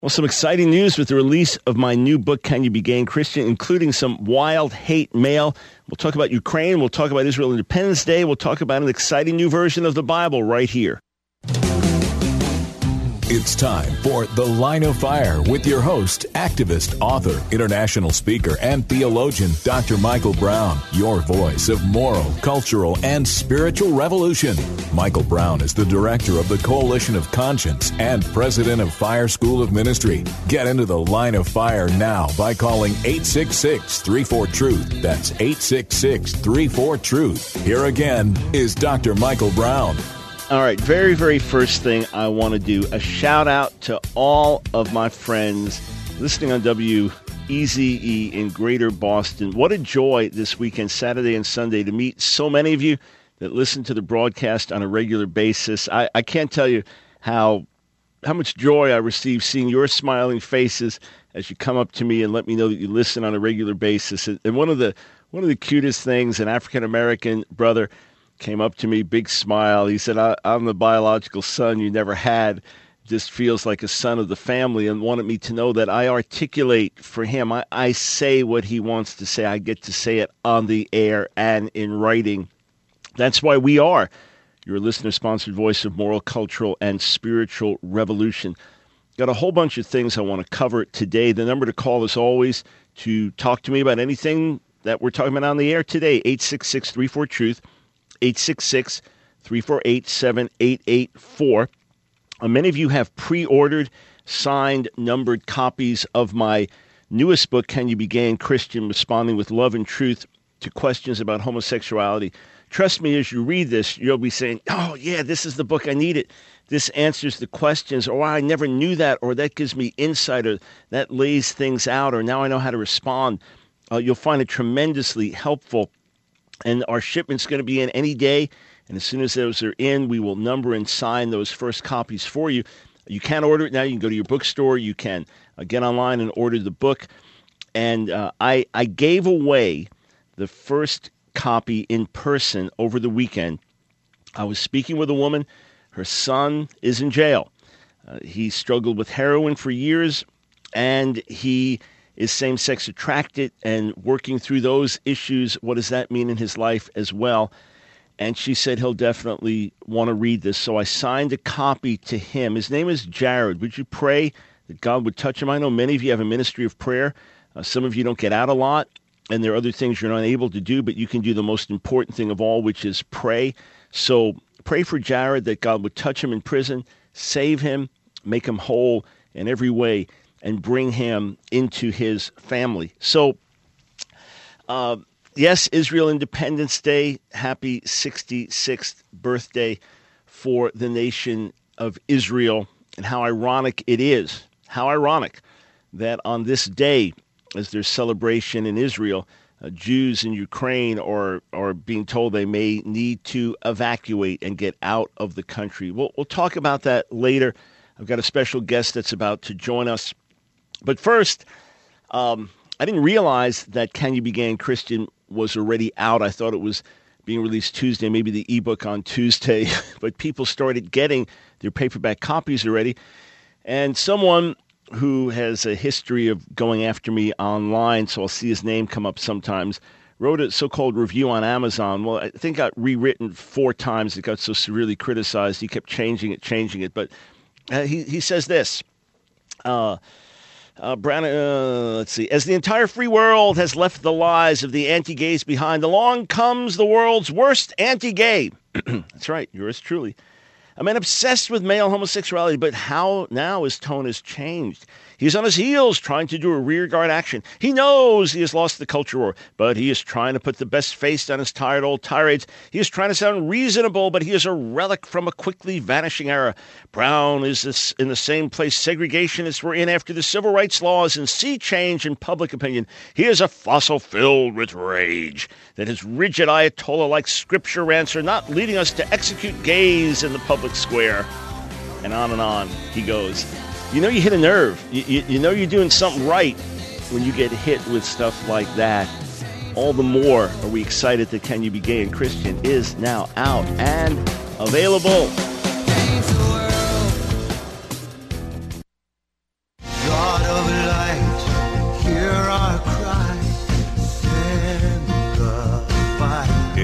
Well, some exciting news with the release of my new book, Can You Be Gay and Christian, including some wild hate mail. We'll talk about Ukraine. We'll talk about Israel Independence Day. We'll talk about an exciting new version of the Bible right here. It's time for The Line of Fire with your host, activist, author, international speaker, and theologian, Dr. Michael Brown, your voice of moral, cultural, and spiritual revolution. Michael Brown is the director of the Coalition of Conscience and president of Fire School of Ministry. Get into The Line of Fire now by calling 866-34-TRUTH. That's 866-34-TRUTH. Here again is Dr. Michael Brown. All right, very, very first thing I want to do, a shout out to all of my friends listening on WEZE in Greater Boston. What a joy this weekend, Saturday and Sunday, to meet so many of you that listen to the broadcast on a regular basis. I can't tell you how much joy I receive seeing your smiling faces as you come up to me and let me know that you listen on a regular basis. And one of the cutest things, an African-American brother came up to me, big smile. He said, I'm the biological son you never had. Just feels like a son of the family, and wanted me to know that I articulate for him. I say what he wants to say. I get to say it on the air and in writing. That's why we are your listener-sponsored voice of moral, cultural, and spiritual revolution. Got a whole bunch of things I want to cover today. The number to call, as always, to talk to me about anything that we're talking about on the air today, 866-34-TRUTH. 866-348-7884. Many of you have pre-ordered, signed, numbered copies of my newest book, Can You Be Gay and Christian? Responding with Love and Truth to Questions About Homosexuality. Trust me, as you read this, you'll be saying, oh, yeah, this is the book I needed. This answers the questions, or I never knew that, or that gives me insight, or that lays things out, or now I know how to respond. You'll find it tremendously helpful. And our shipment's going to be in any day. And as soon as those are in, we will number and sign those first copies for you. You can order it now. You can go to your bookstore. You can get online and order the book. And I gave away the first copy in person over the weekend. I was speaking with a woman. Her son is in jail. He struggled with heroin for years, and he is same-sex attracted and working through those issues. What does that mean in his life as well? And she said he'll definitely want to read this. So I signed a copy to him. His name is Jared. Would you pray that God would touch him? I know many of you have a ministry of prayer. Some of you don't get out a lot, and there are other things you're not able to do, but you can do the most important thing of all, which is pray. So pray for Jared that God would touch him in prison, save him, make him whole in every way, and bring him into his family. So, yes, Israel Independence Day. Happy 66th birthday for the nation of Israel. And how ironic it is, how ironic that on this day, as there's celebration in Israel, Jews in Ukraine are being told they may need to evacuate and get out of the country. We'll talk about that later. I've got a special guest that's about to join us. But first, I didn't realize that Can You Be Gay and Christian was already out. I thought it was being released Tuesday, maybe the ebook on Tuesday. But people started getting their paperback copies already. And someone who has a history of going after me online, so I'll see his name come up sometimes, wrote a so-called review on Amazon. Well, I think it got rewritten 4 times. It got so severely criticized. He kept changing it. But he says this. Brown, let's see. As the entire free world has left the lies of the anti-gays behind, along comes the world's worst anti-gay. That's right, yours truly. A man obsessed with male homosexuality, but how now his tone has changed. He's on his heels trying to do a rearguard action. He knows he has lost the culture war, but he is trying to put the best face on his tired old tirades. He is trying to sound reasonable, but he is a relic from a quickly vanishing era. Brown is in the same place segregationists were in after the civil rights laws and sea change in public opinion. He is a fossil filled with rage that his rigid Ayatollah-like scripture rants are not leading us to execute gays in the public square. And on he goes. You know you hit a nerve. You know you're doing something right when you get hit with stuff like that. All the more are we excited that Can You Be Gay and Christian is now out and available.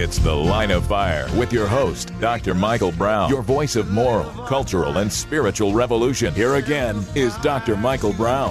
It's The Line of Fire with your host, Dr. Michael Brown, your voice of moral, cultural, and spiritual revolution. Here again is Dr. Michael Brown.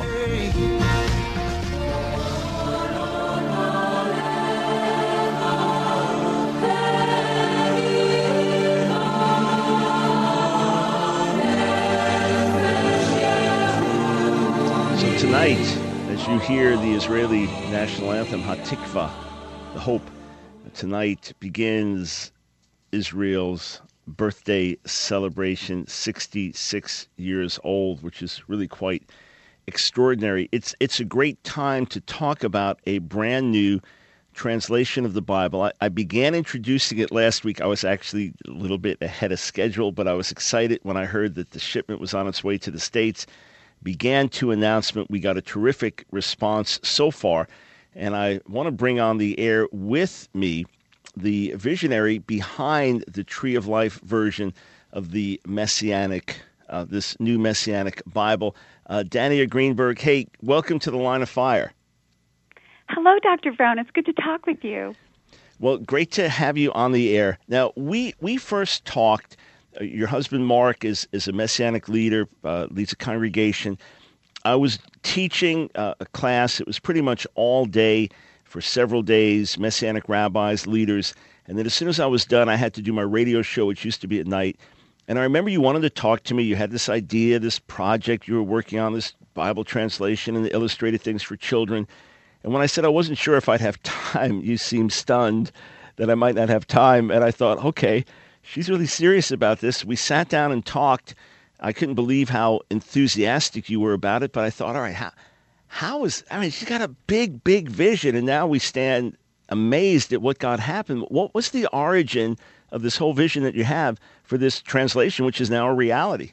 So tonight, as you hear the Israeli national anthem, Hatikva, the hope, tonight begins Israel's birthday celebration, 66 years old, which is really quite extraordinary. It's a great time to talk about a brand new translation of the Bible. I began introducing it last week. I was actually a little bit ahead of schedule, but I was excited when I heard that the shipment was on its way to the States. Began to announcement. We got a terrific response so far. And I want to bring on the air with me the visionary behind the Tree of Life version of the Messianic, this new Messianic Bible, Dania Greenberg. Hey, welcome to the Line of Fire. Hello, Dr. Brown. It's good to talk with you. Well, great to have you on the air. Now, we first talked. Your husband, Mark, is a Messianic leader, leads a congregation. I was teaching a class. It was pretty much all day for several days, Messianic rabbis, leaders. And then as soon as I was done, I had to do my radio show, which used to be at night. And I remember you wanted to talk to me. You had this idea, this project you were working on, this Bible translation and the illustrated things for children. And when I said I wasn't sure if I'd have time, you seemed stunned that I might not have time. And I thought, okay, she's really serious about this. We sat down and talked. I couldn't believe how enthusiastic you were about it, but I thought, all right, she's got a big, big vision, and now we stand amazed at what God happened. What's the origin of this whole vision that you have for this translation, which is now a reality?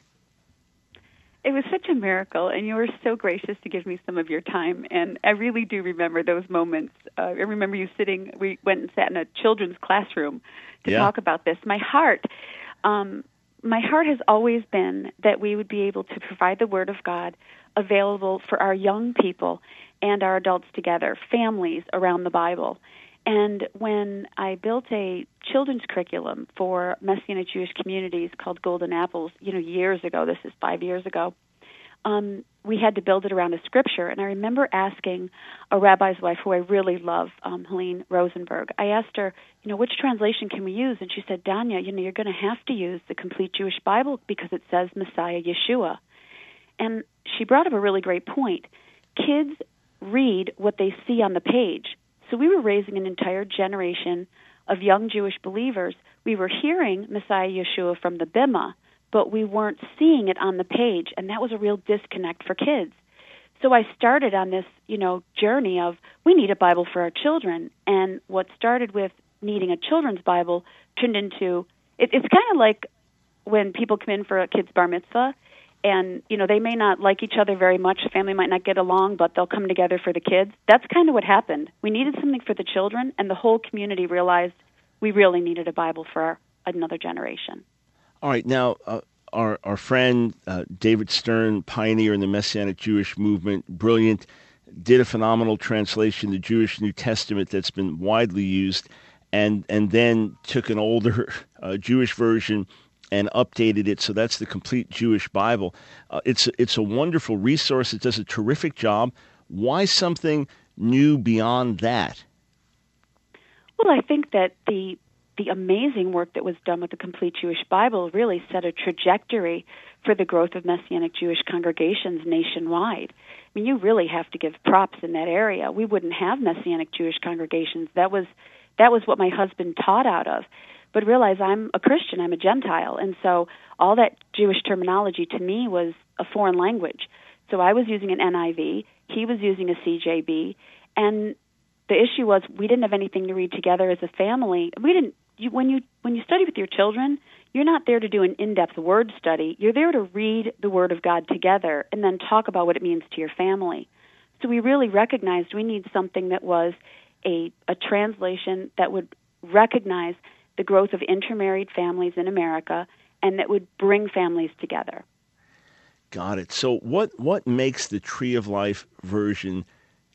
It was such a miracle, and you were so gracious to give me some of your time, and I really do remember those moments. I remember you we went and sat in a children's classroom to talk about this. My heart has always been that we would be able to provide the Word of God available for our young people and our adults together, families around the Bible. And when I built a children's curriculum for Messianic Jewish communities called Golden Apples, years ago, this is 5 years ago, we had to build it around a scripture. And I remember asking a rabbi's wife, who I really love, Helene Rosenberg, I asked her, which translation can we use? And she said, Dania, you're going to have to use the Complete Jewish Bible because it says Messiah Yeshua. And she brought up a really great point. Kids read what they see on the page. So we were raising an entire generation of young Jewish believers. We were hearing Messiah Yeshua from the Bima, but we weren't seeing it on the page, and that was a real disconnect for kids. So I started on this, journey of we need a Bible for our children, and what started with needing a children's Bible turned into, it's kind of like when people come in for a kid's bar mitzvah, and, they may not like each other very much, the family might not get along, but they'll come together for the kids. That's kind of what happened. We needed something for the children, and the whole community realized we really needed a Bible for another generation. All right, now, our friend David Stern, pioneer in the Messianic Jewish movement, brilliant, did a phenomenal translation of the Jewish New Testament that's been widely used, and then took an older Jewish version and updated it, so that's the Complete Jewish Bible. It's a wonderful resource. It does a terrific job. Why something new beyond that? Well, I think that the amazing work that was done with the Complete Jewish Bible really set a trajectory for the growth of Messianic Jewish congregations nationwide. I mean, you really have to give props in that area. We wouldn't have Messianic Jewish congregations. That was what my husband taught out of. But realize I'm a Christian, I'm a Gentile, and so all that Jewish terminology to me was a foreign language. So I was using an NIV, he was using a CJB, and the issue was we didn't have anything to read together as a family. When you study with your children, you're not there to do an in-depth word study. You're there to read the Word of God together and then talk about what it means to your family. So we really recognized we need something that was a translation that would recognize the growth of intermarried families in America and that would bring families together. Got it. So what makes the Tree of Life version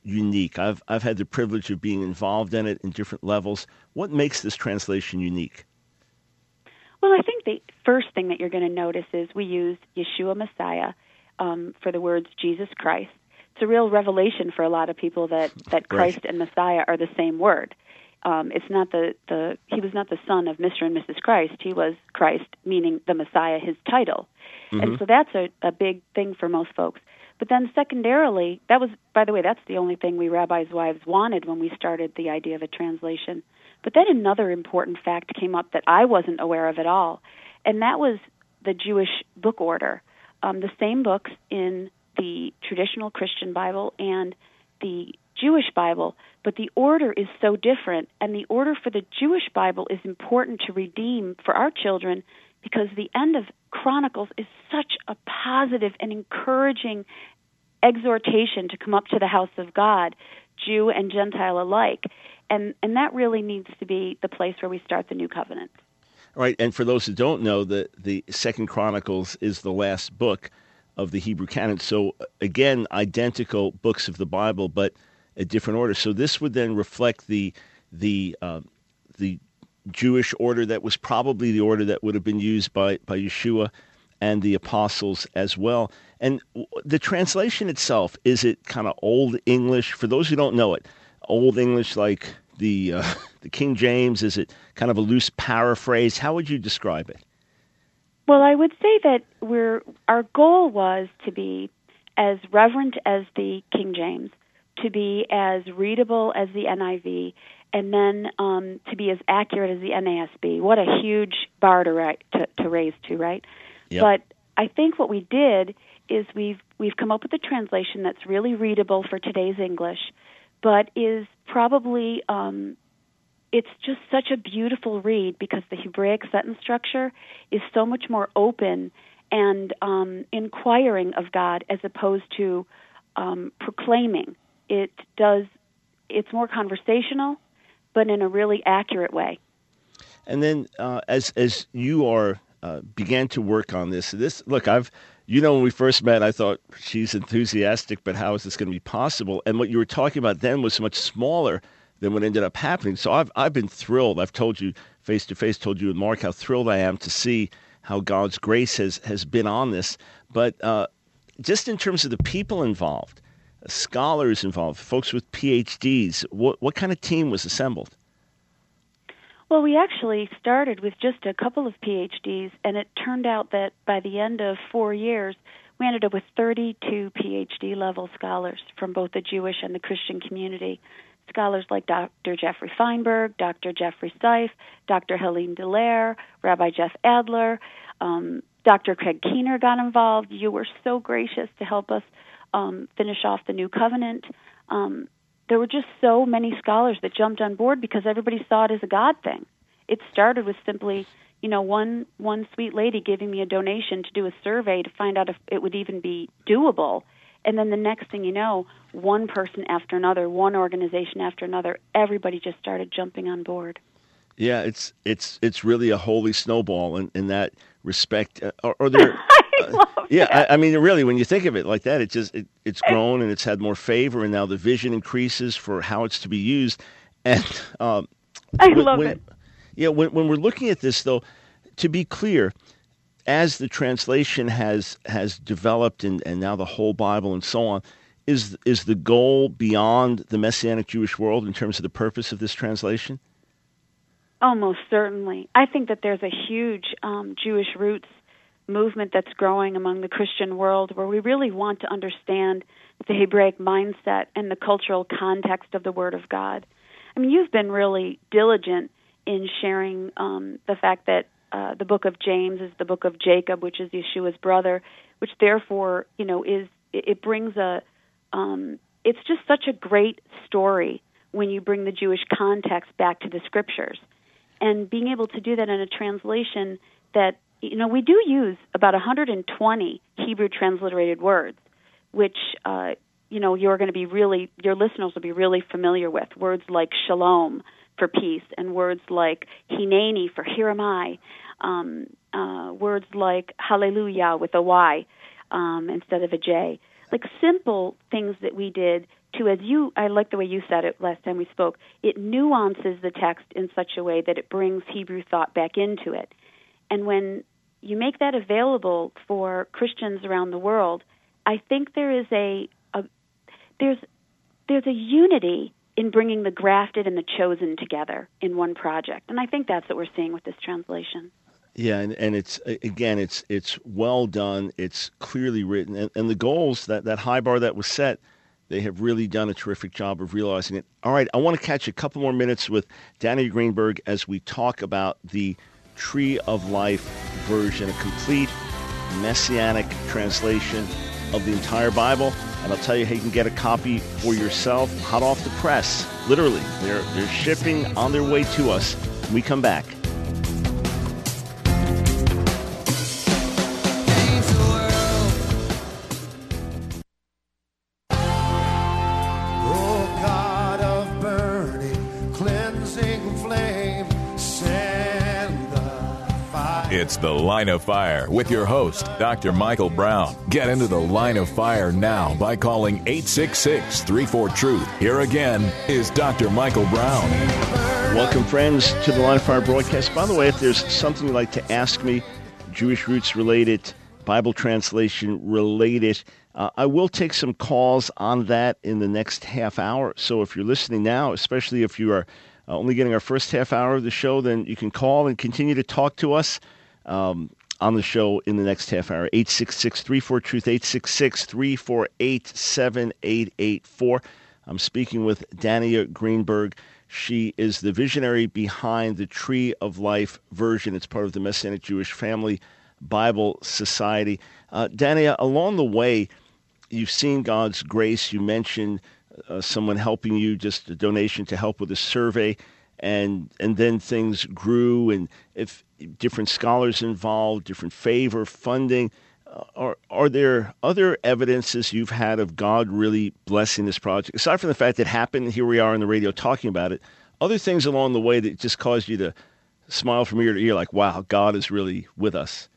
unique? I've had the privilege of being involved in it in different levels. What makes this translation unique? Well, I think the first thing that you're going to notice is we use Yeshua Messiah for the words Jesus Christ. It's a real revelation for a lot of people that Christ and Messiah are the same word. It's not he was not the son of Mr. and Mrs. Christ. He was Christ, meaning the Messiah, his title. Mm-hmm. And so that's a big thing for most folks. But then secondarily, by the way, that's the only thing we rabbis' wives wanted when we started the idea of a translation. But then another important fact came up that I wasn't aware of at all, and that was the Jewish book order. The same books in the traditional Christian Bible and the Jewish Bible, but the order is so different, and the order for the Jewish Bible is important to redeem for our children because the end of Chronicles is such a positive and encouraging exhortation to come up to the house of God, Jew and Gentile alike. And that really needs to be the place where we start the new covenant. Right, and for those who don't know, the Second Chronicles is the last book of the Hebrew canon. So again, identical books of the Bible, but a different order. So this would then reflect the Jewish order that was probably the order that would have been used by Yeshua and the apostles as well. And the translation itself, is it kind of Old English? For those who don't know it, Old English like the King James? Is it kind of a loose paraphrase? How would you describe it? Well, I would say that our goal was to be as reverent as the King James, to be as readable as the NIV, and then to be as accurate as the NASB. What a huge bar to raise to, right? Yep. But I think what we did is we've come up with a translation that's really readable for today's English, but is probably it's just such a beautiful read because the Hebraic sentence structure is so much more open and inquiring of God as opposed to proclaiming. It's more conversational, but in a really accurate way. And then as you began to work on this look, when we first met, I thought she's enthusiastic, but how is this going to be possible? And what you were talking about then was much smaller than what ended up happening. So I've been thrilled. I've told you face to face, told you and Mark how thrilled I am to see how God's grace has been on this. But just in terms of the people involved, scholars involved, folks with PhDs, what kind of team was assembled? Well, we actually started with just a couple of PhDs, and it turned out that by the end of 4 years, we ended up with 32 PhD-level scholars from both the Jewish and the Christian community. Scholars like Dr. Jeffrey Feinberg, Dr. Jeffrey Seif, Dr. Helene Dallaire, Rabbi Jeff Adler, Dr. Craig Keener got involved. You were so gracious to help us finish off the New Covenant. There were just so many scholars that jumped on board because everybody saw it as a God thing. It started with simply, one sweet lady giving me a donation to do a survey to find out if it would even be doable. And then the next thing you know, one person after another, one organization after another, everybody just started jumping on board. Yeah, it's really a holy snowball in that respect. Are there? I love I mean, really, when you think of it like that, it's grown and it's had more favor, and now the vision increases for how it's to be used. And I love it. Yeah, when we're looking at this, though, to be clear, as the translation has developed and now the whole Bible and so on, is the goal beyond the Messianic Jewish world in terms of the purpose of this translation? Oh, most certainly. I think that there's a huge Jewish roots movement that's growing among the Christian world where we really want to understand the Hebraic mindset and the cultural context of the Word of God. I mean, you've been really diligent in sharing the fact that the book of James is the book of Jacob, which is Yeshua's brother, which therefore, it brings it's just such a great story when you bring the Jewish context back to the Scriptures. And being able to do that in a translation that, we do use about 120 Hebrew transliterated words, which, your listeners will be really familiar with. Words like shalom for peace, and words like hineni for here am I, words like hallelujah with a Y instead of a J. Like simple things that we did too, I like the way you said it last time we spoke, it nuances the text in such a way that it brings Hebrew thought back into it. And when you make that available for Christians around the world, I think there is there's a unity in bringing the grafted and the chosen together in one project. And I think that's what we're seeing with this translation. Yeah, and it's, again, it's well done. It's clearly written. And the goals, that high bar that was set, they have really done a terrific job of realizing it. All right, I want to catch a couple more minutes with Dania Greenberg as we talk about the Tree of Life version, a complete messianic translation of the entire Bible. And I'll tell you how you can get a copy for yourself, hot off the press. Literally, they're shipping on their way to us when we come back. It's The Line of Fire with your host, Dr. Michael Brown. Get into the Line of Fire now by calling 866-34-TRUTH. Here again is Dr. Michael Brown. Welcome, friends, to the Line of Fire broadcast. By the way, if there's something you'd like to ask me, Jewish roots related, Bible translation related, I will take some calls on that in the next half hour. So if you're listening now, especially if you are only getting our first half hour of the show, then you can call and continue to talk to us on the show in the next half hour. 866-34-TRUTH, 866-348-7884. I'm speaking with Dania Greenberg. She is the visionary behind the Tree of Life version. It's part of the Messianic Jewish Family Bible Society. Dania, along the way, you've seen God's grace. You mentioned someone helping you, just a donation to help with a survey, and then things grew, and if different scholars involved, different favor, funding. Are there other evidences you've had of God really blessing this project? Aside from the fact that it happened, here we are on the radio talking about it, other things along the way that just caused you to smile from ear to ear, like, wow, God is really with us?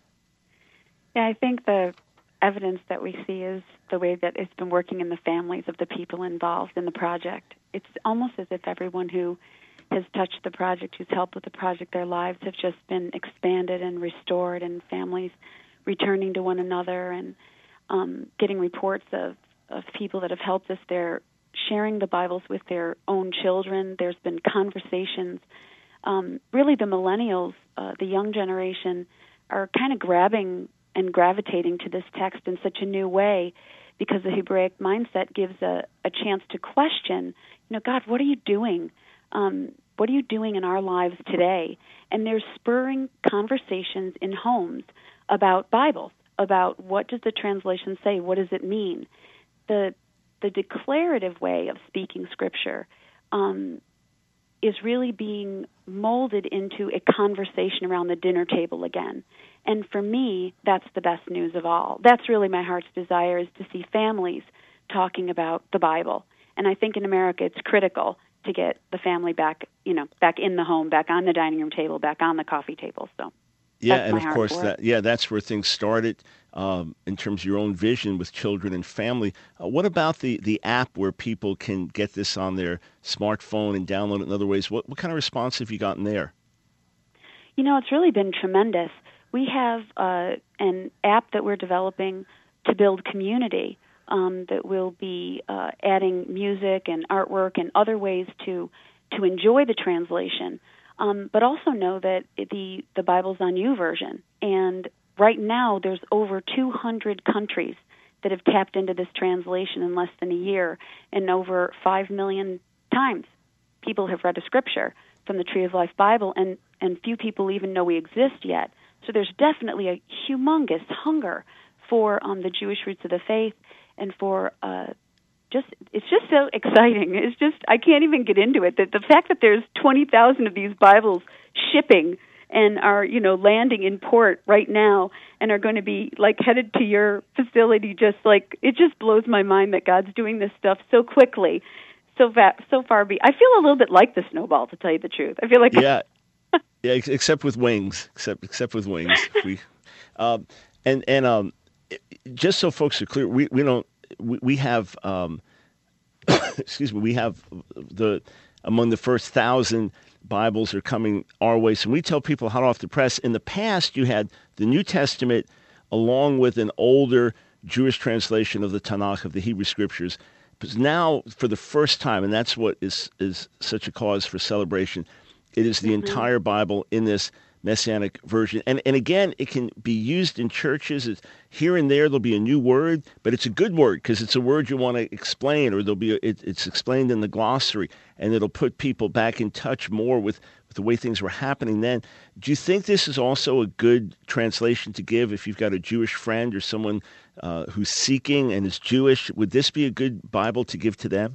Yeah, I think the evidence that we see is the way that it's been working in the families of the people involved in the project. It's almost as if everyone who has touched the project, who's helped with the project, their lives have just been expanded and restored, and families returning to one another and getting reports of people that have helped us. They're sharing the Bibles with their own children. There's been conversations. Really, the millennials, the young generation, are kind of grabbing and gravitating to this text in such a new way, because the Hebraic mindset gives a chance to question, God, what are you doing? What are you doing in our lives today? And they're spurring conversations in homes about Bibles, about what does the translation say, what does it mean? The declarative way of speaking Scripture is really being molded into a conversation around the dinner table again. And for me, that's the best news of all. That's really my heart's desire, is to see families talking about the Bible. And I think in America it's critical to get the family back, back in the home, back on the dining room table, back on the coffee table. So yeah, and of course that's where things started in terms of your own vision with children and family. What about the app where people can get this on their smartphone and download it in other ways? What kind of response have you gotten there? It's really been tremendous. We have an app that we're developing to build community that will be adding music and artwork and other ways to enjoy the translation, but also know that the Bible's on You version. And right now there's over 200 countries that have tapped into this translation in less than a year, and over 5 million times people have read a scripture from the Tree of Life Bible, and few people even know we exist yet. So there's definitely a humongous hunger for the Jewish roots of the faith, and for it's just so exciting. It's just, I can't even get into it. The fact that there's 20,000 of these Bibles shipping and are, landing in port right now and are going to be headed to your facility, it just blows my mind that God's doing this stuff so quickly, so far. I feel a little bit like the snowball, to tell you the truth. I feel like yeah, except with wings, except with wings. Just so folks are clear, we have excuse me, we have among the first 1,000 Bibles are coming our way. So we tell people hot off the press. In the past, you had the New Testament along with an older Jewish translation of the Tanakh, of the Hebrew Scriptures. But now, for the first time, and that's what is such a cause for celebration, it is the entire Bible in this Messianic version. And again, it can be used in churches. It's, here and there, there'll be a new word, but it's a good word because it's a word you want to explain, or it's explained in the glossary, and it'll put people back in touch more with the way things were happening then. Do you think this is also a good translation to give if you've got a Jewish friend or someone who's seeking and is Jewish? Would this be a good Bible to give to them?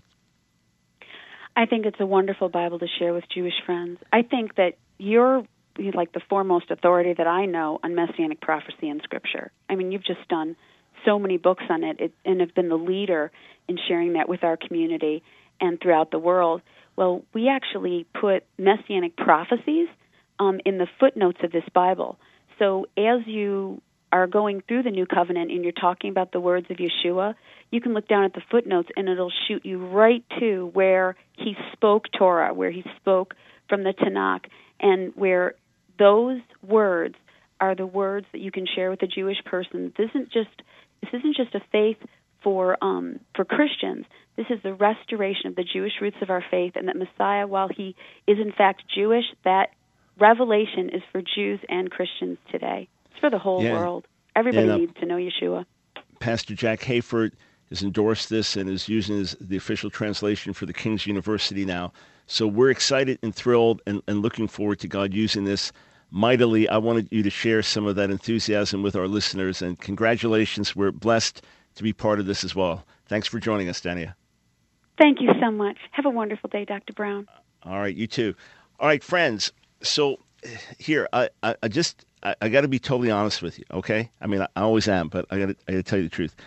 I think it's a wonderful Bible to share with Jewish friends. I think that you're like the foremost authority that I know on Messianic prophecy in Scripture. I mean, you've just done so many books on it and have been the leader in sharing that with our community and throughout the world. Well, we actually put Messianic prophecies in the footnotes of this Bible. So as you are going through the New Covenant and you're talking about the words of Yeshua, you can look down at the footnotes and it'll shoot you right to where he spoke Torah, where he spoke from the Tanakh, and where those words are the words that you can share with a Jewish person. This isn't just a faith for Christians. This is the restoration of the Jewish roots of our faith, and that Messiah, while he is in fact Jewish, that revelation is for Jews and Christians today. It's for the whole world. Everybody needs to know Yeshua. Pastor Jack Hayford has endorsed this and is using the official translation for the King's University now. So we're excited and thrilled and looking forward to God using this mightily. I wanted you to share some of that enthusiasm with our listeners, and congratulations. We're blessed to be part of this as well. Thanks for joining us, Dania. Thank you so much. Have a wonderful day, Dr. Brown. All right, you too. All right, friends. So here, I got to be totally honest with you, okay? I mean, I always am, but I got to tell you the truth.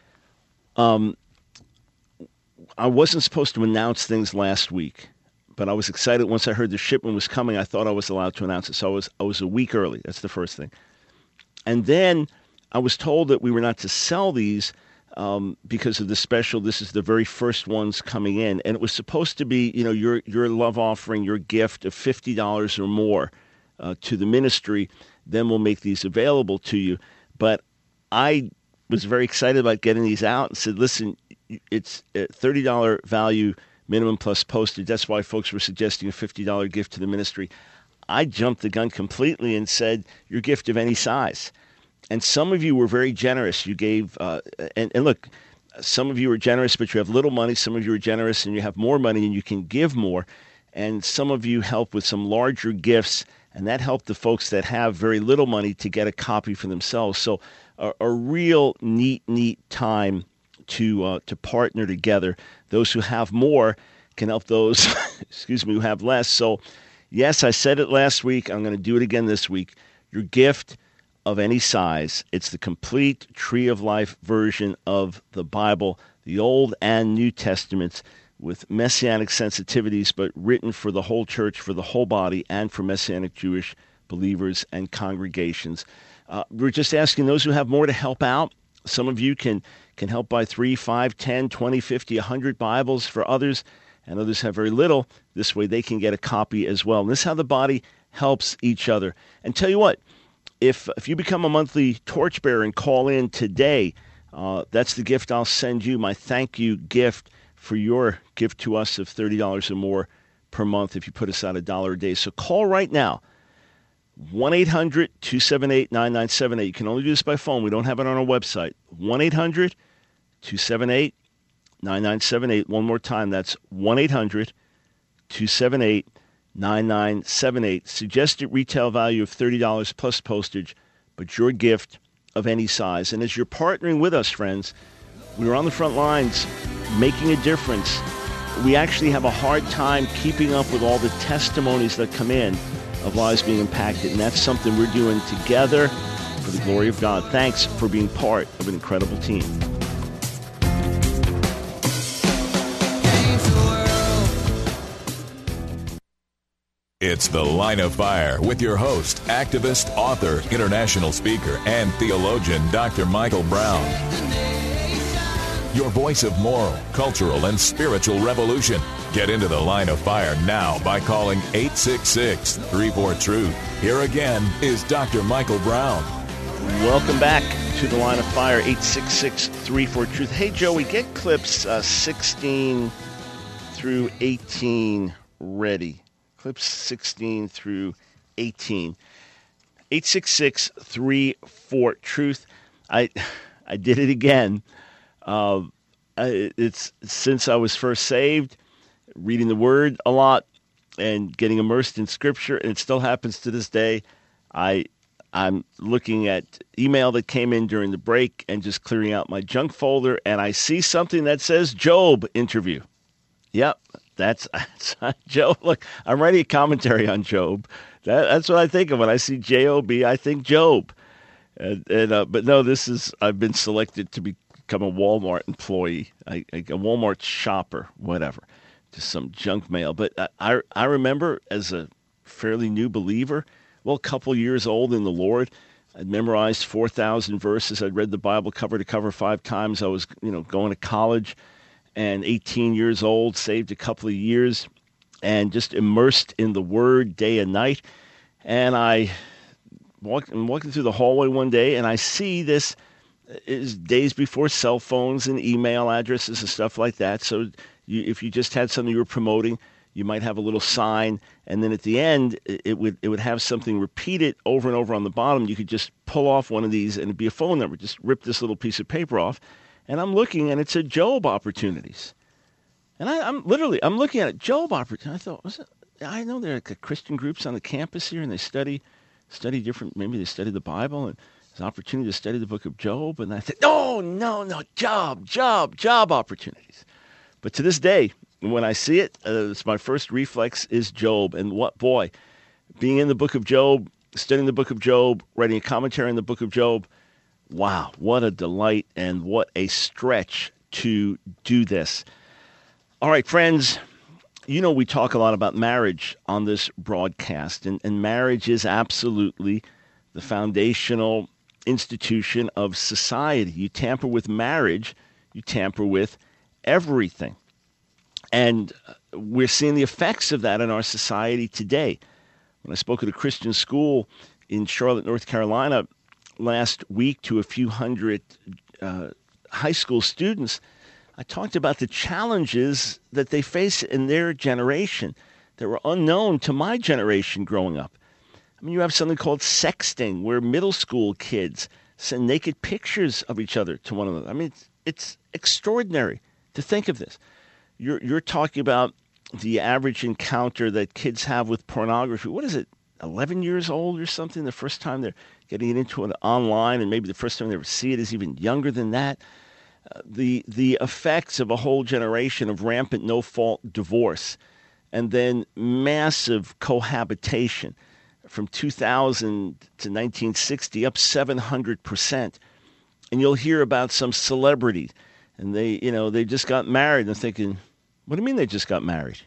I wasn't supposed to announce things last week, but I was excited once I heard the shipment was coming. I thought I was allowed to announce it, so I was a week early. That's the first thing. And then I was told that we were not to sell these because of the special. This is the very first ones coming in, and it was supposed to be, your love offering, your gift of $50 or more to the ministry. Then we'll make these available to you. But I was very excited about getting these out and said, listen, it's a $30 value minimum plus postage. That's why folks were suggesting a $50 gift to the ministry. I jumped the gun completely and said, your gift of any size. And some of you were very generous. You gave, and look, some of you are generous, but you have little money. Some of you are generous and you have more money and you can give more. And some of you help with some larger gifts, and that helped the folks that have very little money to get a copy for themselves. So a real neat time to partner together. Those who have more can help those, who have less. So, yes, I said it last week. I'm going to do it again this week. Your gift of any size. It's the complete Tree of Life version of the Bible, the Old and New Testaments, with Messianic sensitivities, but written for the whole church, for the whole body, and for Messianic Jewish believers and congregations. We're just asking those who have more to help out. Some of you can help buy 3, 5, 10, 20, 50, 100 Bibles for others, and others have very little. This way they can get a copy as well. And this is how the body helps each other. And tell you what, if you become a monthly torchbearer and call in today, that's the gift I'll send you, my thank you gift for your gift to us of $30 or more per month if you put aside $1 a day. So call right now, 1-800-278-9978. You can only do this by phone. We don't have it on our website. 1-800-278-9978. One more time, that's 1-800-278-9978. Suggested retail value of $30 plus postage, but your gift of any size. And as you're partnering with us, friends, we are on the front lines making a difference. We actually have a hard time keeping up with all the testimonies that come in of lives being impacted, and that's something we're doing together for the glory of God. Thanks for being part of an incredible team. It's The Line of Fire with your host, activist, author, international speaker, and theologian, Dr. Michael Brown. your voice of moral, cultural, and spiritual revolution. Get into the Line of Fire now by calling 866-34-TRUTH. Here again is Dr. Michael Brown. Welcome back to the Line of Fire, 866-34-TRUTH. Hey, Joey, get clips 16 through 18 ready. Clips 16 through 18. 866-34-TRUTH. I did it again. It's since I was first saved, reading the Word a lot and getting immersed in Scripture, and it still happens to this day. I'm looking at email that came in during the break and just clearing out my junk folder, and I see something that says Job interview. Yep, that's Job. Look, I'm writing a commentary on Job. That's what I think of when I see J-O-B. I think Job. But no, I've been selected to become a Walmart employee, a Walmart shopper, whatever, just some junk mail. But I remember as a fairly new believer, a couple years old in the Lord, I'd memorized 4,000 verses. I'd read the Bible cover to cover 5 times. I was, going to college, and 18 years old, saved a couple of years, and just immersed in the Word day and night. And I'm walking through the hallway one day, and I see this is days before cell phones and email addresses and stuff like that. So if you just had something you were promoting, you might have a little sign, and then at the end, it would have something repeated over and over on the bottom. You could just pull off one of these, and it'd be a phone number. Just rip this little piece of paper off, and I'm looking, and it said Job Opportunities. And I'm looking at it, Job Opportunities. I thought, I know there are Christian groups on the campus here, and they study different, maybe they study the Bible, and there's an opportunity to study the book of Job. And I said, no, job opportunities. But to this day, when I see it, it's my first reflex is Job. And being in the book of Job, studying the book of Job, writing a commentary on the book of Job, wow, what a delight and what a stretch to do this. All right, friends, we talk a lot about marriage on this broadcast, and marriage is absolutely the foundational institution of society. You tamper with marriage, you tamper with everything. And we're seeing the effects of that in our society today. When I spoke at a Christian school in Charlotte, North Carolina last week to a few hundred high school students, I talked about the challenges that they face in their generation that were unknown to my generation growing up. I mean, you have something called sexting, where middle school kids send naked pictures of each other to one another. I mean, it's extraordinary to think of this. You're talking about the average encounter that kids have with pornography. What is it, 11 years old or something? The first time they're getting into it online, and maybe the first time they ever see it is even younger than that. The effects of a whole generation of rampant no-fault divorce, and then massive cohabitation from 2000 to 1960, up 700%. And you'll hear about some celebrities, and they just got married, and thinking, what do you mean they just got married?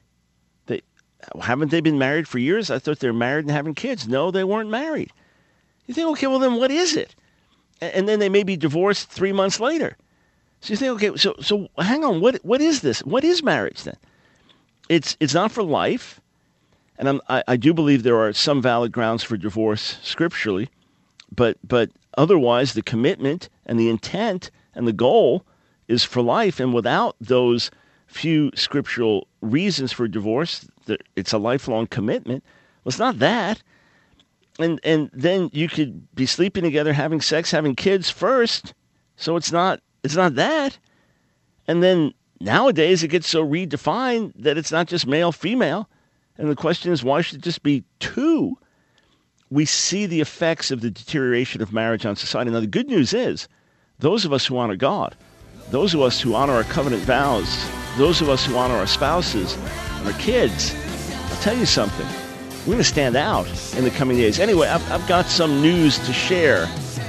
Haven't they been married for years? I thought they were married and having kids. No, they weren't married. You think, okay, well then what is it? And then they may be divorced 3 months later. So you think, okay, so hang on, what is this? What is marriage then? It's not for life, and I do believe there are some valid grounds for divorce scripturally, but otherwise the commitment and the intent and the goal is for life, and without those few scriptural reasons for divorce, it's a lifelong commitment. Well, it's not that. And then you could be sleeping together, having sex, having kids first. So it's not that. And then nowadays it gets so redefined that it's not just male, female. And the question is, why should it just be 2? We see the effects of the deterioration of marriage on society. Now, the good news is, those of us who honor God, those of us who honor our covenant vows, those of us who honor our spouses and our kids, I'll tell you something. We're going to stand out in the coming days. Anyway, I've got some news to share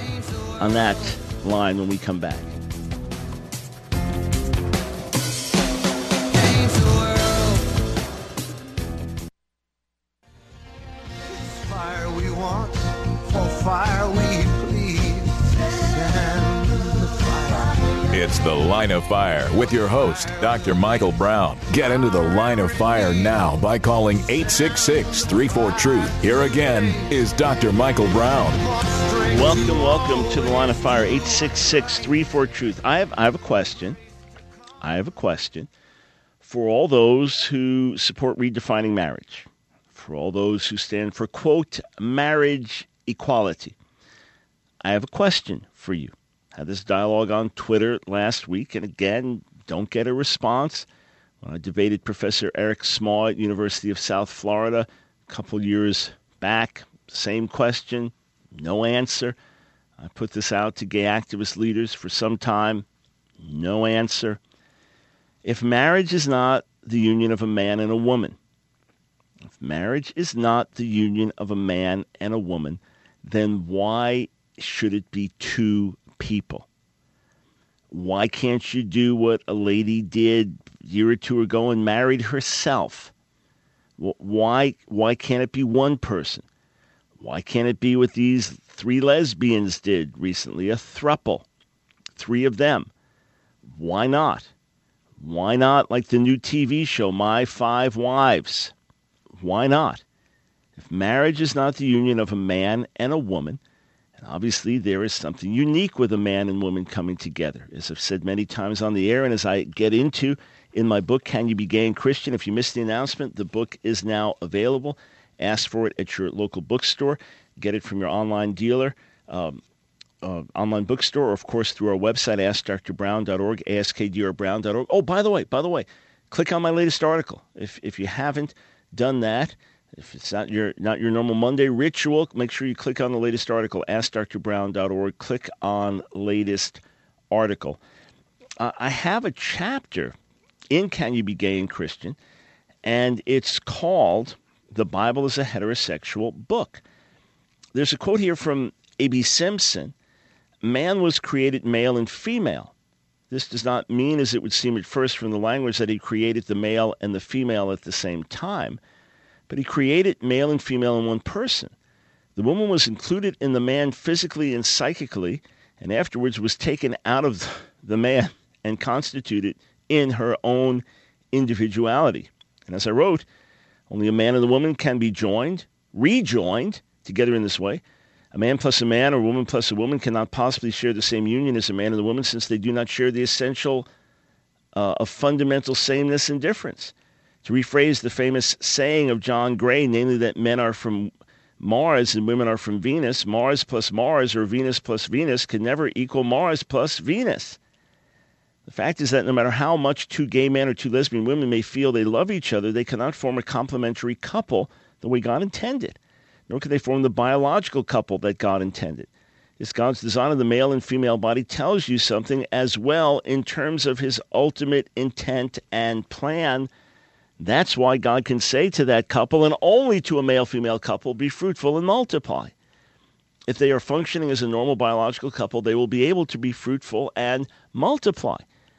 on that line when we come back. Fire we want, for fire we please. Send the fire. It's the Line of Fire with your host, Dr. Michael Brown. Get into the Line of Fire now by calling 866-34-TRUTH. Here again is Dr. Michael Brown. Welcome to the Line of Fire, 866-34-TRUTH. I have a question. For all those who support redefining marriage, for all those who stand for, quote, marriage equality. I have a question for you. Had this dialogue on Twitter last week, and again, don't get a response. When I debated Professor Eric Small at University of South Florida a couple years back, same question, no answer. I put this out to gay activist leaders for some time, no answer. If marriage is not the union of a man and a woman, then why should it be two people? Why can't you do what a lady did a year or two ago and married herself? Why can't it be one person? Why can't it be what these three lesbians did recently, a throuple, three of them? Why not? Why not like the new TV show, My 5 Wives? Why not? If marriage is not the union of a man and a woman, and obviously there is something unique with a man and woman coming together. As I've said many times on the air, and as I get into in my book, Can You Be Gay and Christian? If you missed the announcement, the book is now available. Ask for it at your local bookstore. Get it from your online dealer, online bookstore, or of course through our website, AskDrBrown.org, AskDrBrown.org. Oh, by the way, click on my latest article. If you haven't done that, if it's not your normal Monday ritual, make sure you click on the latest article, AskDrBrown.org. Click on latest article. I have a chapter in Can You Be Gay and Christian, and it's called The Bible is a Heterosexual Book. There's a quote here from A.B. Simpson. Man was created male and female. This does not mean, as it would seem at first from the language, that he created the male and the female at the same time. But he created male and female in one person. The woman was included in the man physically and psychically, and afterwards was taken out of the man and constituted in her own individuality. And as I wrote, only a man and a woman can be rejoined together in this way. A man plus a man or a woman plus a woman cannot possibly share the same union as a man and a woman, since they do not share the essential of fundamental sameness and difference. To rephrase the famous saying of John Gray, namely that men are from Mars and women are from Venus, Mars plus Mars or Venus plus Venus can never equal Mars plus Venus. The fact is that no matter how much two gay men or two lesbian women may feel they love each other, they cannot form a complementary couple the way God intended, nor can they form the biological couple that God intended. It's God's design of the male and female body tells you something as well in terms of his ultimate intent and plan. That's why God can say to that couple, and only to a male-female couple, be fruitful and multiply. If they are functioning as a normal biological couple, they will be able to be fruitful and multiply.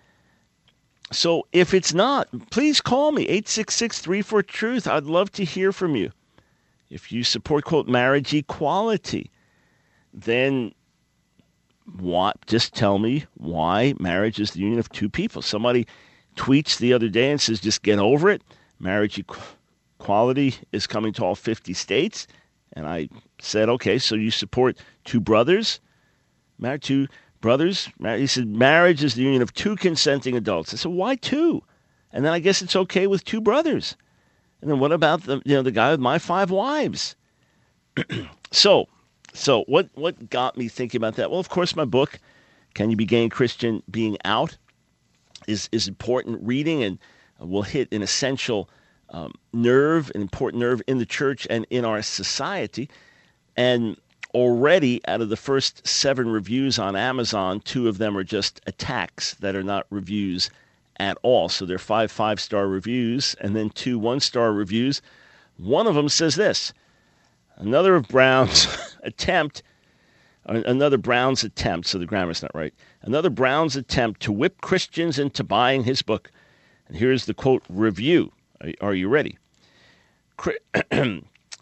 So if it's not, please call me, 866-34-TRUTH. I'd love to hear from you. If you support, quote, marriage equality, then just tell me why marriage is the union of two people. Somebody tweets the other day and says, just get over it. Marriage equality is coming to all 50 states. And I said, okay, so you support two brothers? Married two brothers? He said, marriage is the union of two consenting adults. I said, why two? And then I guess it's okay with two brothers. And then what about the guy with My 5 Wives? So what got me thinking about that? Well, of course, my book, Can You Be Gay and Christian, being out, is important reading, and will hit an essential nerve, an important nerve in the church and in our society. And already, out of the first 7 reviews on Amazon, 2 of them are just attacks that are not reviews at all. So they're 5 5-star reviews, and then 2 1-star reviews. One of them says this: another Brown's attempt, so the grammar's not right, another Brown's attempt to whip Christians into buying his book. And here's the quote review. Are you ready?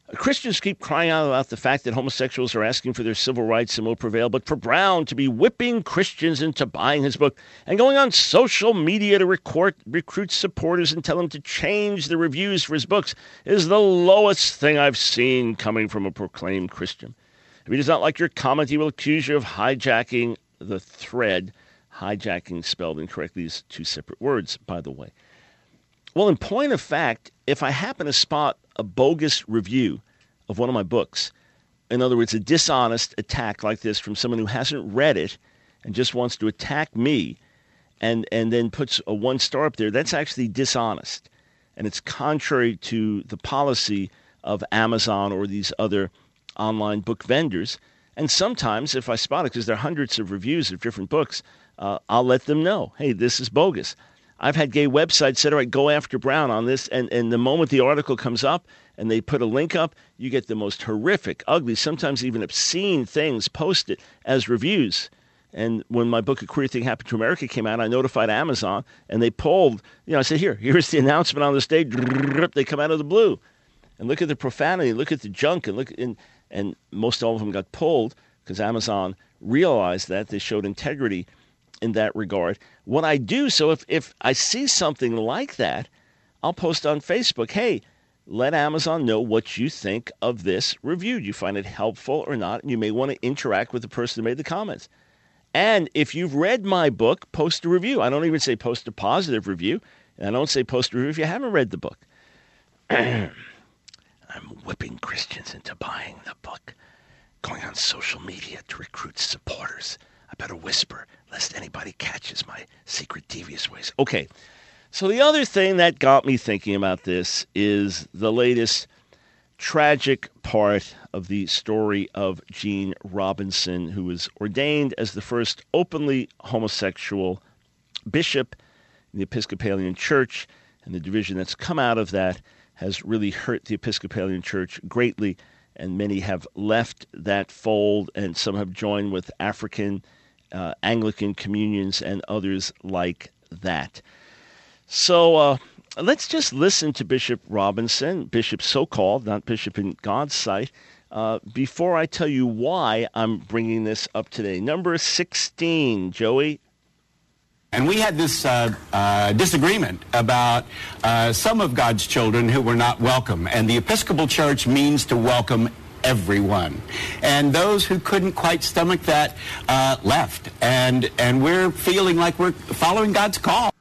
Christians keep crying out about the fact that homosexuals are asking for their civil rights and will prevail, but for Brown to be whipping Christians into buying his book and going on social media to recruit supporters and tell them to change the reviews for his books is the lowest thing I've seen coming from a proclaimed Christian. If he does not like your comment, he will accuse you of hijacking the thread. Hijacking spelled incorrectly is two separate words, by the way. Well, in point of fact, if I happen to spot a bogus review of one of my books, in other words, a dishonest attack like this from someone who hasn't read it and just wants to attack me and then puts a 1 star up there, that's actually dishonest. And it's contrary to the policy of Amazon or these other online book vendors. And sometimes if I spot it, because there are hundreds of reviews of different books, I'll let them know, hey, this is bogus. I've had gay websites said, all right, go after Brown on this. And the moment the article comes up and they put a link up, you get the most horrific, ugly, sometimes even obscene things posted as reviews. And when my book, A Queer Thing Happened to America, came out, I notified Amazon, and they pulled, I said, here's the announcement on the stage. They come out of the blue. And look at the profanity, look at the junk, and most all of them got pulled because Amazon realized that. They showed integrity in that regard. What I do, so if I see something like that, I'll post on Facebook, hey, let Amazon know what you think of this review. Do you find it helpful or not? And you may want to interact with the person who made the comments. And if you've read my book, post a review. I don't even say post a positive review. And I don't say post a review if you haven't read the book. I'm whipping Christians into buying the book, going on social media to recruit supporters. I better whisper, lest anybody catches my secret devious ways. Okay, so the other thing that got me thinking about this is the latest tragic part of the story of Gene Robinson, who was ordained as the first openly homosexual bishop in the Episcopalian Church, and the division that's come out of that has really hurt the Episcopalian Church greatly, and many have left that fold, and some have joined with African Anglican communions and others like that. So let's just listen to Bishop Robinson, bishop so-called, not bishop in God's sight, before I tell you why I'm bringing this up today. Number 16, Joey. And we had this disagreement about some of God's children who were not welcome. And the Episcopal Church means to welcome everyone. And those who couldn't quite stomach that left. And we're feeling like we're following God's call.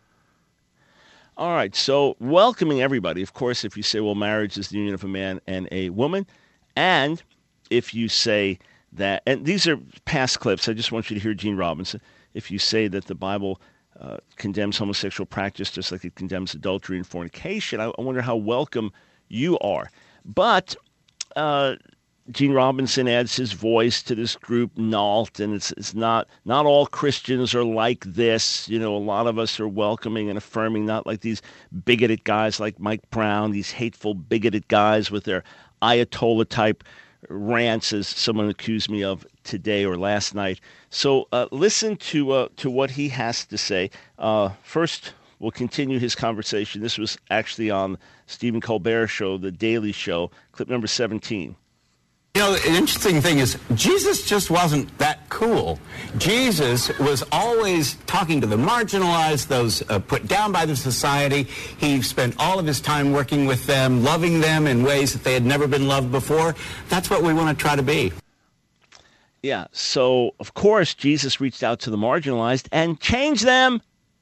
All right, so welcoming everybody. Of course, if you say, well, marriage is the union of a man and a woman, and if you say that, and these are past clips, I just want you to hear Gene Robinson. If you say that the Bible condemns homosexual practice just like it condemns adultery and fornication, I wonder how welcome you are. But Gene Robinson adds his voice to this group, NALT, and it's not all Christians are like this. A lot of us are welcoming and affirming, not like these bigoted guys like Mike Brown, these hateful, bigoted guys with their Ayatollah-type rants, as someone accused me of today or last night. So listen to what he has to say. First, we'll continue his conversation. This was actually on Stephen Colbert's show, The Daily Show, clip number 17. An interesting thing is Jesus just wasn't that cool. Jesus was always talking to the marginalized, those put down by the society. He spent all of his time working with them, loving them in ways that they had never been loved before. That's what we want to try to be. Yeah, so of course Jesus reached out to the marginalized and changed them.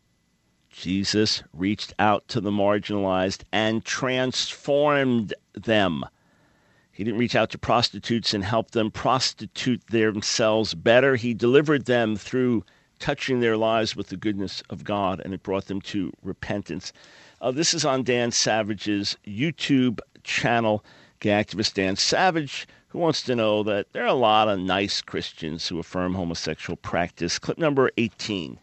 Jesus reached out to the marginalized and transformed them. He didn't reach out to prostitutes and help them prostitute themselves better. He delivered them through touching their lives with the goodness of God, and it brought them to repentance. This is on Dan Savage's YouTube channel, Gay Activist Dan Savage, who wants to know that there are a lot of nice Christians who affirm homosexual practice. Clip number 18.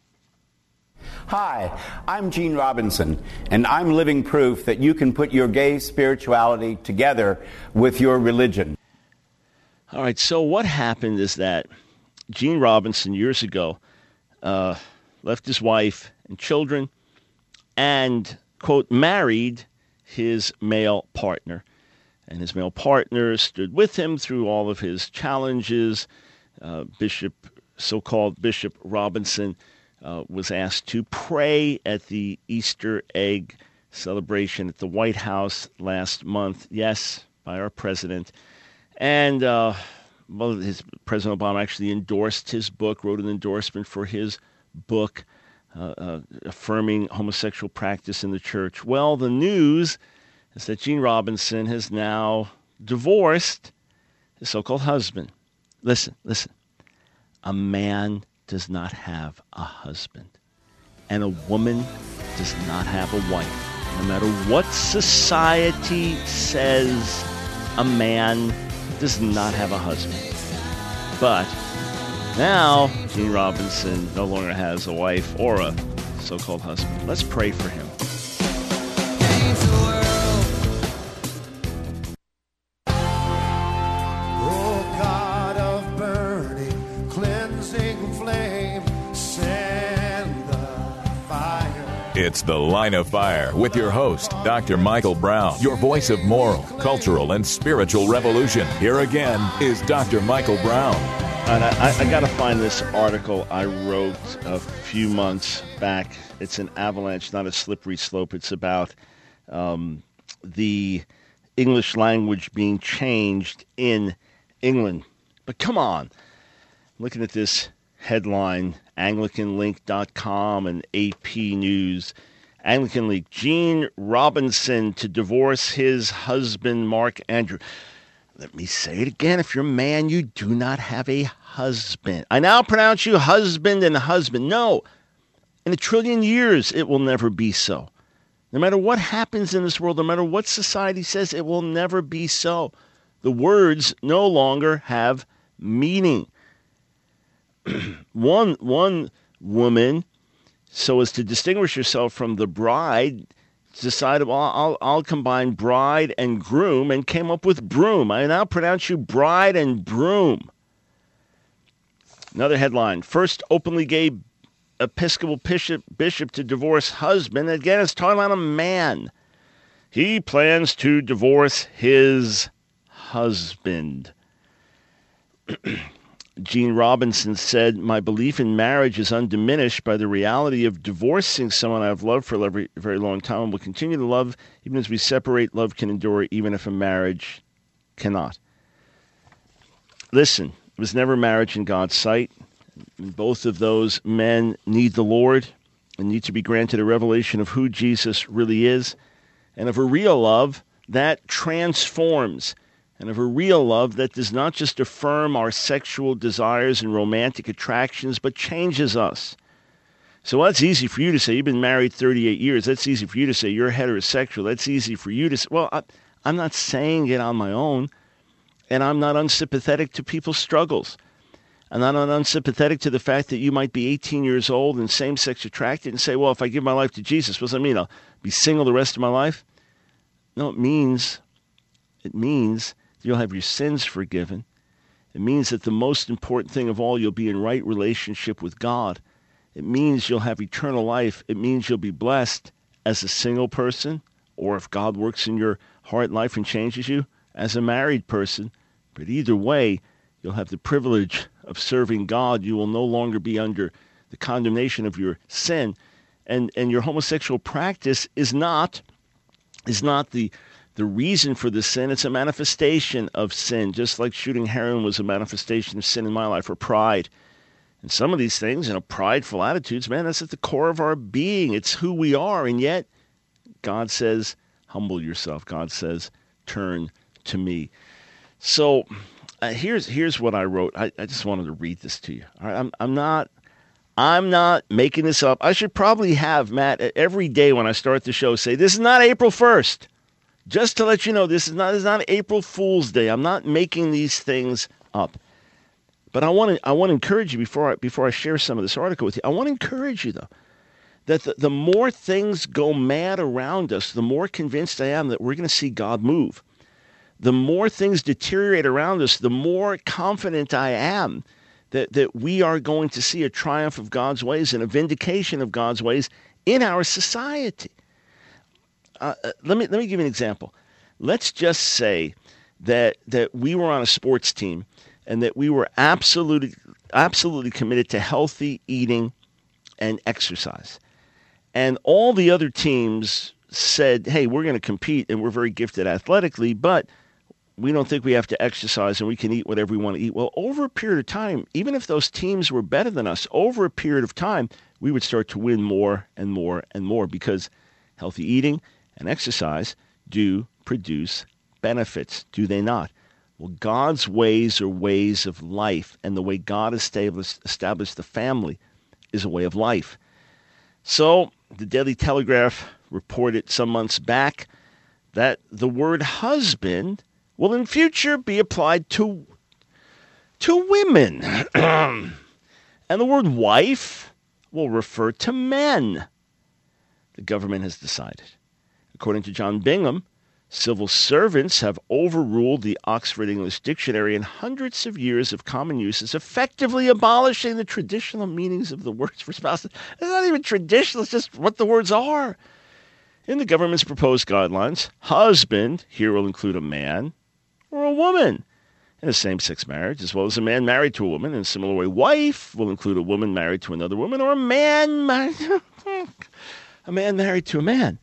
Hi, I'm Gene Robinson, and I'm living proof that you can put your gay spirituality together with your religion. All right, so what happened is that Gene Robinson years ago left his wife and children and, quote, married his male partner. and his male partner stood with him through all of his challenges. So-called Bishop Robinson was asked to pray at the Easter egg celebration at the White House last month. Yes, by our president. And President Obama actually endorsed his book, wrote an endorsement for his book, affirming homosexual practice in the church. Well, the news is that Gene Robinson has now divorced his so-called husband. Listen. A man does not have a husband, and a woman does not have a wife. No matter what society says, a man does not have a husband. But now, Gene Robinson no longer has a wife or a so-called husband. Let's pray for him. Oh, God of burning, cleansing flame, send the fire. It's The Line of Fire with your host, Dr. Michael Brown, your voice of moral, cultural, and spiritual revolution. Here again is Dr. Michael Brown. And I got to find this article I wrote a few months back. It's an avalanche, not a slippery slope. It's about the English language being changed in England. But come on. Looking at this headline, AnglicanLink.com and AP News. Anglican Link, Gene Robinson to divorce his husband, Mark Andrew. Let me say it again. If you're a man, you do not have a husband. I now pronounce you husband and husband. No. In a trillion years, it will never be so. No matter what happens in this world, no matter what society says, it will never be so. The words no longer have meaning. One woman, so as to distinguish herself from the bride, decided, well, I'll combine bride and groom, and came up with broom. I now pronounce you bride and broom. Another headline, first openly gay Episcopal bishop to divorce husband. Again, it's talking about a man. He plans to divorce his husband. Gene Robinson said, my belief in marriage is undiminished by the reality of divorcing someone I've loved for a very long time and will continue to love. Even as we separate, love can endure even if a marriage cannot. Listen, it was never marriage in God's sight. Both of those men need the Lord and need to be granted a revelation of who Jesus really is and of a real love that transforms, and of a real love that does not just affirm our sexual desires and romantic attractions, but changes us. So that's easy for you to say. You've been married 38 years. That's easy for you to say. You're heterosexual. That's easy for you to say. Well, I'm not saying it on my own, and I'm not unsympathetic to people's struggles. I'm not unsympathetic to the fact that you might be 18 years old and same-sex attracted and say, well, if I give my life to Jesus, what does that mean? I'll be single the rest of my life? No, it means you'll have your sins forgiven. It means that the most important thing of all, you'll be in right relationship with God. It means you'll have eternal life. It means you'll be blessed as a single person, or if God works in your heart and life and changes you, as a married person. But either way, you'll have the privilege of serving God. You will no longer be under the condemnation of your sin. And your homosexual practice is not the reason for the sin. It's a manifestation of sin, just like shooting heroin was a manifestation of sin in my life, or pride. And some of these things, prideful attitudes, man, that's at the core of our being. It's who we are. And yet, God says, humble yourself. God says, turn to me. So here's what I wrote. I just wanted to read this to you. All right, I'm not making this up. I should probably have Matt every day when I start the show say, this is not April 1st. Just to let you know, this is not April Fool's Day. I'm not making these things up. But I want to encourage you before I share some of this article with you. I want to encourage you, though, that the more things go mad around us, the more convinced I am that we're going to see God move. The more things deteriorate around us, the more confident I am that we are going to see a triumph of God's ways and a vindication of God's ways in our society. Let me give you an example. let's just say that we were on a sports team and that we were absolutely committed to healthy eating and exercise. And all the other teams said, hey, we're going to compete and we're very gifted athletically, but we don't think we have to exercise and we can eat whatever we want to eat. Well, over a period of time, even if those teams were better than us, over a period of time, we would start to win more and more and more because healthy eating and exercise do produce benefits, do they not? Well, God's ways are ways of life, and the way God established the family is a way of life. So the Daily Telegraph reported some months back that the word husband will in future be applied to women. And the word wife will refer to men. The government has decided. According to John Bingham, civil servants have overruled the Oxford English Dictionary, and hundreds of years of common uses, effectively abolishing the traditional meanings of the words for spouses. It's not even traditional, it's just what the words are. In the government's proposed guidelines, husband here will include a man or a woman in a same-sex marriage, as well as a man married to a woman. In a similar way, wife will include a woman married to another woman, or a man married to a man.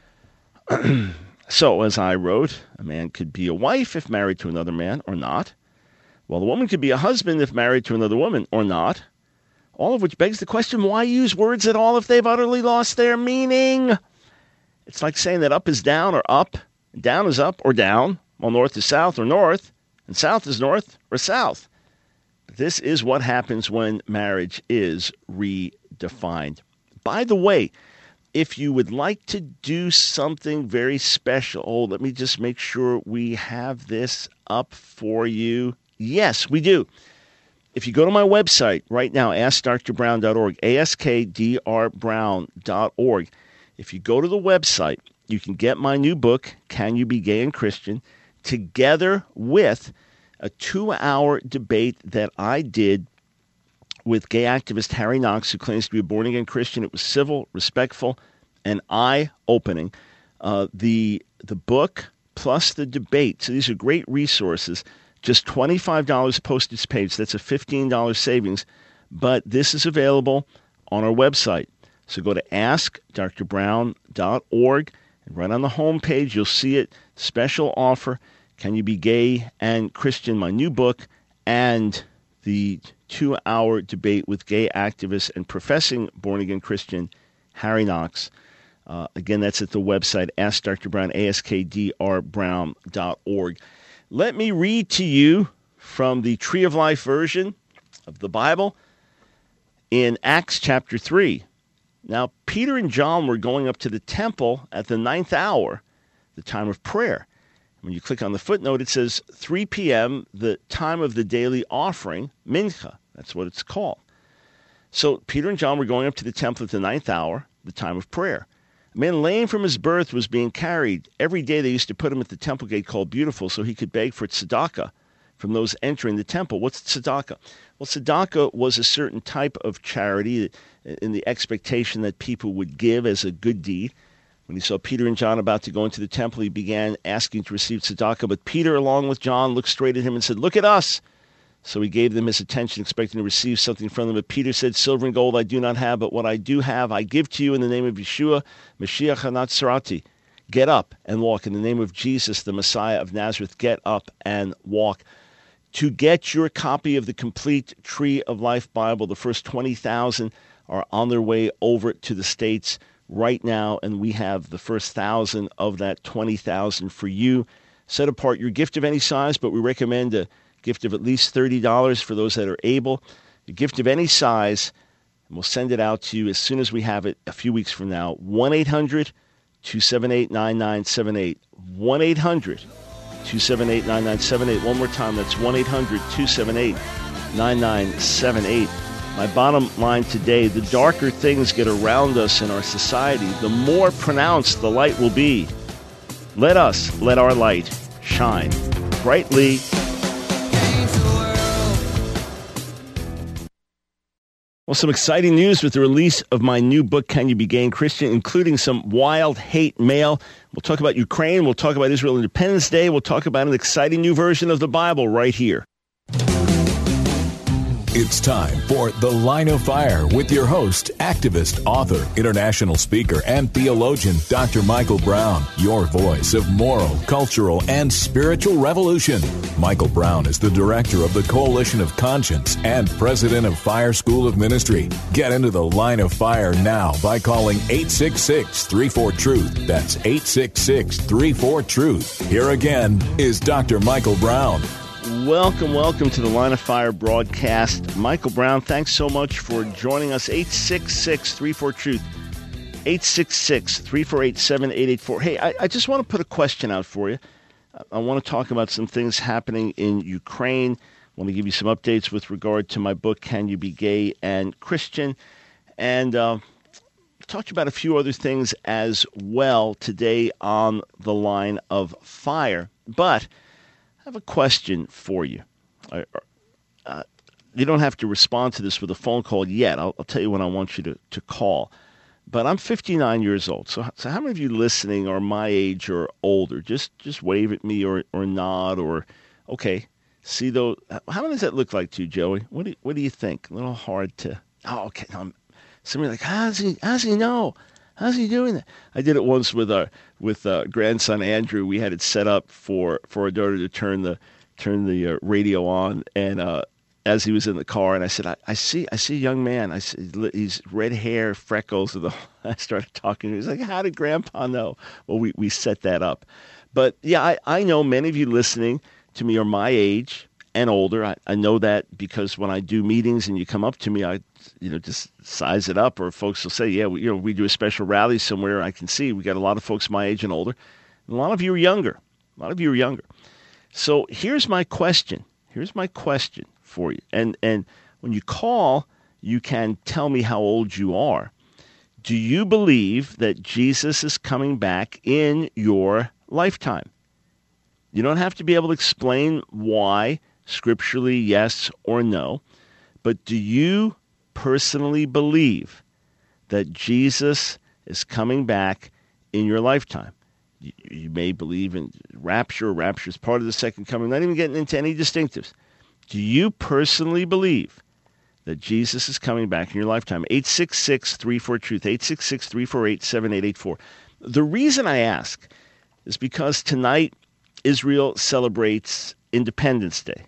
So, as I wrote, a man could be a wife if married to another man or not, while a woman could be a husband if married to another woman or not, all of which begs the question, why use words at all if they've utterly lost their meaning? It's like saying that up is down or up, down is up or down, while north is south or north, and south is north or south. This is what happens when marriage is redefined. By the way, if you would like to do something very special, let me just make sure we have this up for you. Yes, we do. If you go to my website right now, askdrbrown.org, askdrbrown.org, if you go to the website, you can get my new book, Can You Be Gay and Christian, together with a 2-hour debate that I did with gay activist Harry Knox, who claims to be a born-again Christian. It was civil, respectful, and eye-opening. The book plus the debate. So these are great resources. Just $25 postage paid. So that's a $15 savings. But this is available on our website. So go to askdrbrown.org, and right on the home page, you'll see it. Special offer, Can You Be Gay and Christian, my new book, and the 2-hour debate with gay activist and professing born-again Christian Harry Knox. Again, that's at the website, askdrbrown, askdrbrown.org. Let me read to you from the Tree of Life version of the Bible in Acts chapter 3. Now, Peter and John were going up to the temple at the 9th hour, the time of prayer. When you click on the footnote, it says 3 p.m., the time of the daily offering, mincha. That's what it's called. So Peter and John were going up to the temple at the 9th hour, the time of prayer. A man lame from his birth was being carried. Every day they used to put him at the temple gate called Beautiful so he could beg for tzedakah from those entering the temple. What's tzedakah? Well, tzedakah was a certain type of charity in the expectation that people would give as a good deed. When he saw Peter and John about to go into the temple, he began asking to receive tzedakah. But Peter, along with John, looked straight at him and said, "Look at us." So he gave them his attention, expecting to receive something from them. But Peter said, "Silver and gold I do not have, but what I do have I give to you in the name of Yeshua, Mashiach HaNatzarati. Get up and walk. In the name of Jesus, the Messiah of Nazareth, get up and walk." To get your copy of the complete Tree of Life Bible, the first 20,000 are on their way over to the States right now, and we have the first 1,000 of that 20,000 for you. Set apart your gift of any size, but we recommend a gift of at least $30 for those that are able. A gift of any size, and we'll send it out to you as soon as we have it a few weeks from now. 1-800-278-9978. 1-800-278-9978. One more time, that's 1-800-278-9978. My bottom line today, the darker things get around us in our society, the more pronounced the light will be. Let our light shine brightly Well, some exciting news with the release of my new book, Can You Be Gay and Christian, including some wild hate mail. We'll talk about Ukraine. We'll talk about Israel Independence Day. We'll talk about an exciting new version of the Bible right here. It's time for The Line of Fire with your host, activist, author, international speaker, and theologian, Dr. Michael Brown, your voice of moral, cultural, and spiritual revolution. Michael Brown is the director of the Coalition of Conscience and president of Fire School of Ministry. Get into The Line of Fire now by calling 866-34-TRUTH. That's 866-34-TRUTH. Here again is Dr. Michael Brown. Welcome to the Line of Fire broadcast. Michael Brown, thanks so much for joining us. 866-34-TRUTH, 866-348-7884. Hey, I just want to put a question out for you. I want to talk about some things happening in Ukraine. I want to give you some updates with regard to my book, Can You Be Gay and Christian? And talk to you about a few other things as well today on the Line of Fire. But I have a question for you. You don't have to respond to this with a phone call yet. I'll tell you when I want you to call. But I'm 59 years old. So how many of you listening are my age or older? Just wave at me or nod or, okay. See those? How does that look like to you, Joey? What do you think? A little hard to. Oh, okay. Somebody like, how's he know? How's he doing that? I did it once with grandson Andrew. We had it set up for our daughter to turn the radio on, and as he was in the car, and I said, I see a young man. I said, he's red hair, freckles. I started talking to him. He's like, how did Grandpa know? Well, we set that up. But yeah, I know many of you listening to me are my age and older. I know that because when I do meetings and you come up to me, I just size it up, or folks will say, yeah, we do a special rally somewhere. I can see we got a lot of folks my age and older. And a lot of you are younger. So here's my question. For you. And when you call, you can tell me how old you are. Do you believe that Jesus is coming back in your lifetime? You don't have to be able to explain why, scripturally, yes or no. But do you personally believe that Jesus is coming back in your lifetime? You may believe in rapture. Rapture is part of the second coming. Not even getting into any distinctives. Do you personally believe that Jesus is coming back in your lifetime? 866-34-TRUTH, 866-348-7884. The reason I ask is because tonight Israel celebrates Independence Day.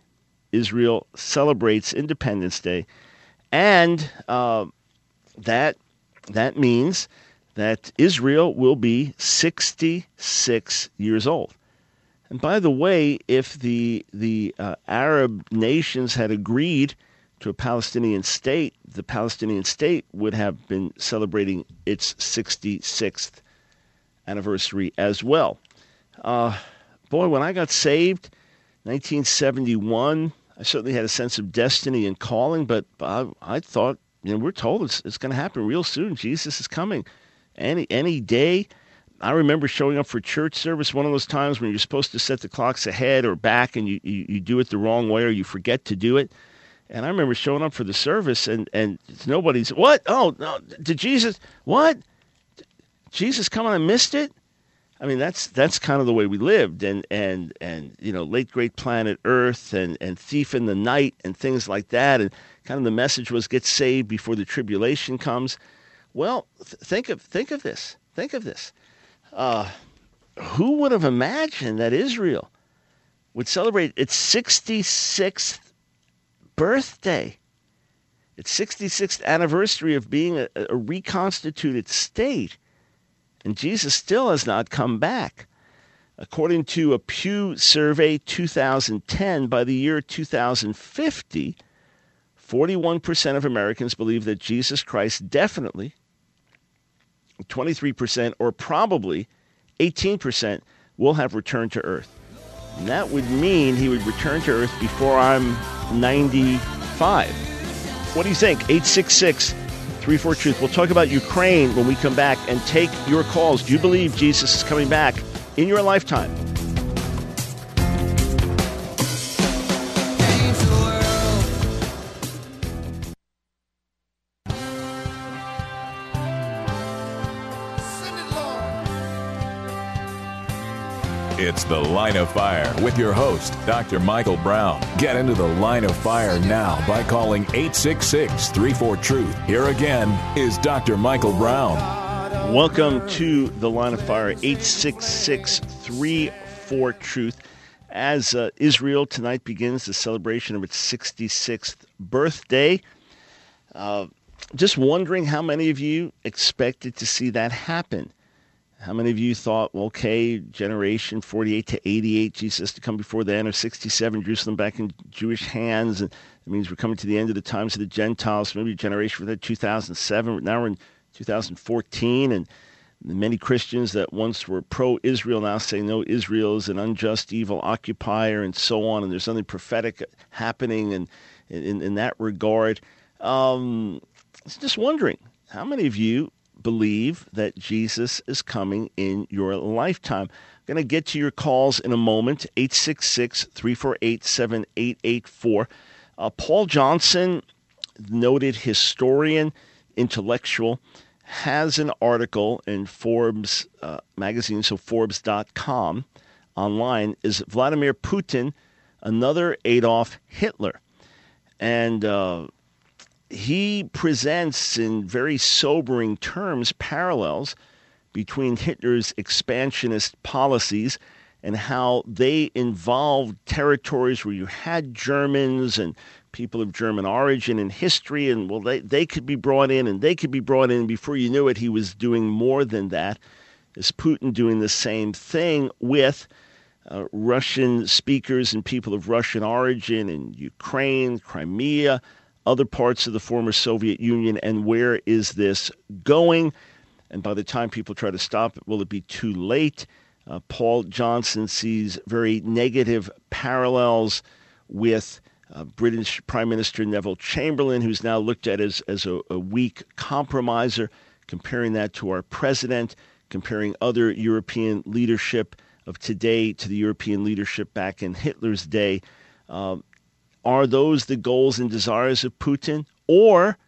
And that means that Israel will be 66 years old. And by the way, if the Arab nations had agreed to a Palestinian state, the Palestinian state would have been celebrating its 66th anniversary as well. When I got saved, 1971, I certainly had a sense of destiny and calling, but I thought, we're told it's going to happen real soon. Jesus is coming any day. I remember showing up for church service, one of those times when you're supposed to set the clocks ahead or back, and you do it the wrong way or you forget to do it. And I remember showing up for the service, and nobody's, what? Oh, no, did Jesus, what? Jesus come on, I missed it? I mean, that's kind of the way we lived, and late great planet Earth and Thief in the Night and things like that, and kind of the message was get saved before the tribulation comes. Well, think of this. Who would have imagined that Israel would celebrate its 66th birthday, its 66th anniversary of being a reconstituted state? And Jesus still has not come back. According to a Pew survey 2010, by the year 2050, 41% of Americans believe that Jesus Christ definitely, 23% or probably 18% will have returned to earth. And that would mean he would return to earth before I'm 95. What do you think? 866-34-TRUTH. We'll talk about Ukraine when we come back and take your calls. Do you believe Jesus is coming back in your lifetime? It's The Line of Fire with your host, Dr. Michael Brown. Get into the Line of Fire now by calling 866-34-TRUTH. Here again is Dr. Michael Brown. Welcome to the Line of Fire, 866-34-TRUTH. As Israel tonight begins the celebration of its 66th birthday, just wondering how many of you expected to see that happen. How many of you thought, well, okay, generation 48 to 88, Jesus to come before then, or 67, Jerusalem back in Jewish hands, and it means we're coming to the end of the times of the Gentiles, maybe a generation for that 2007, now we're in 2014, and many Christians that once were pro-Israel now say, no, Israel is an unjust, evil occupier, and so on, and there's something prophetic happening in that regard. Just wondering, how many of you believe that Jesus is coming in your lifetime? I'm going to get to your calls in a moment, 866-348-7884. Paul Johnson, noted historian, intellectual, has an article in Forbes magazine, so Forbes.com online, is Vladimir Putin another Adolf Hitler? And he presents in very sobering terms parallels between Hitler's expansionist policies and how they involved territories where you had Germans and people of German origin and history, and well, they could be brought in, and they could be brought in. Before you knew it, he was doing more than that. Is Putin doing the same thing with Russian speakers and people of Russian origin in Ukraine, Crimea, other parts of the former Soviet Union, and where is this going? And by the time people try to stop it, will it be too late? Paul Johnson sees very negative parallels with British Prime Minister Neville Chamberlain, who's now looked at as a weak compromiser, comparing that to our president, comparing other European leadership of today to the European leadership back in Hitler's day. Are those the goals and desires of Putin? Or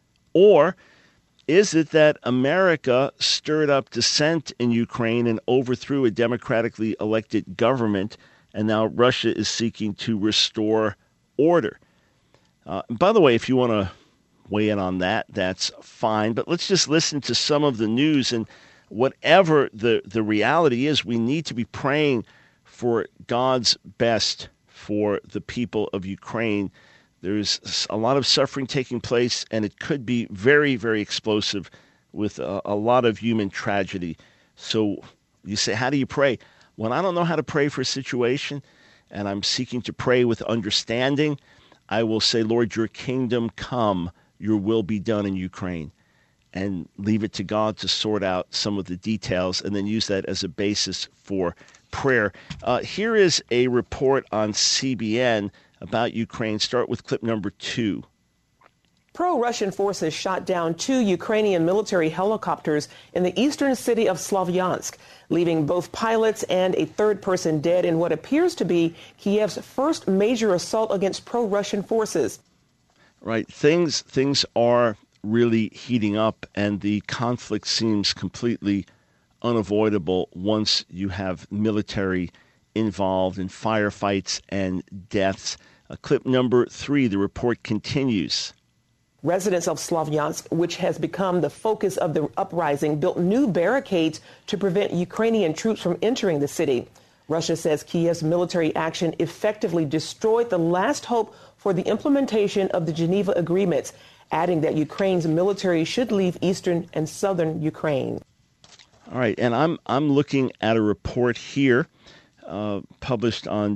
is it that America stirred up dissent in Ukraine and overthrew a democratically elected government, and now Russia is seeking to restore order? By the way, if you want to weigh in on that, that's fine. But let's just listen to some of the news. And whatever the reality is, we need to be praying for God's best for the people of Ukraine. There's a lot of suffering taking place, and it could be very, very explosive with a lot of human tragedy. So you say, how do you pray? When I don't know how to pray for a situation, and I'm seeking to pray with understanding, I will say, Lord, your kingdom come, your will be done in Ukraine, and leave it to God to sort out some of the details, and then use that as a basis for prayer. Here is a report on CBN about Ukraine. Start with clip number 2. Pro-Russian forces shot down 2 Ukrainian military helicopters in the eastern city of Slavyansk, leaving both pilots and a third person dead in what appears to be Kiev's first major assault against pro-Russian forces. Right. Things are really heating up, and the conflict seems completely unavoidable once you have military involved in firefights and deaths. Clip number 3, the report continues. Residents of Slavyansk, which has become the focus of the uprising, built new barricades to prevent Ukrainian troops from entering the city. Russia says Kiev's military action effectively destroyed the last hope for the implementation of the Geneva agreements, adding that Ukraine's military should leave eastern and southern Ukraine. All right, and I'm looking at a report here published on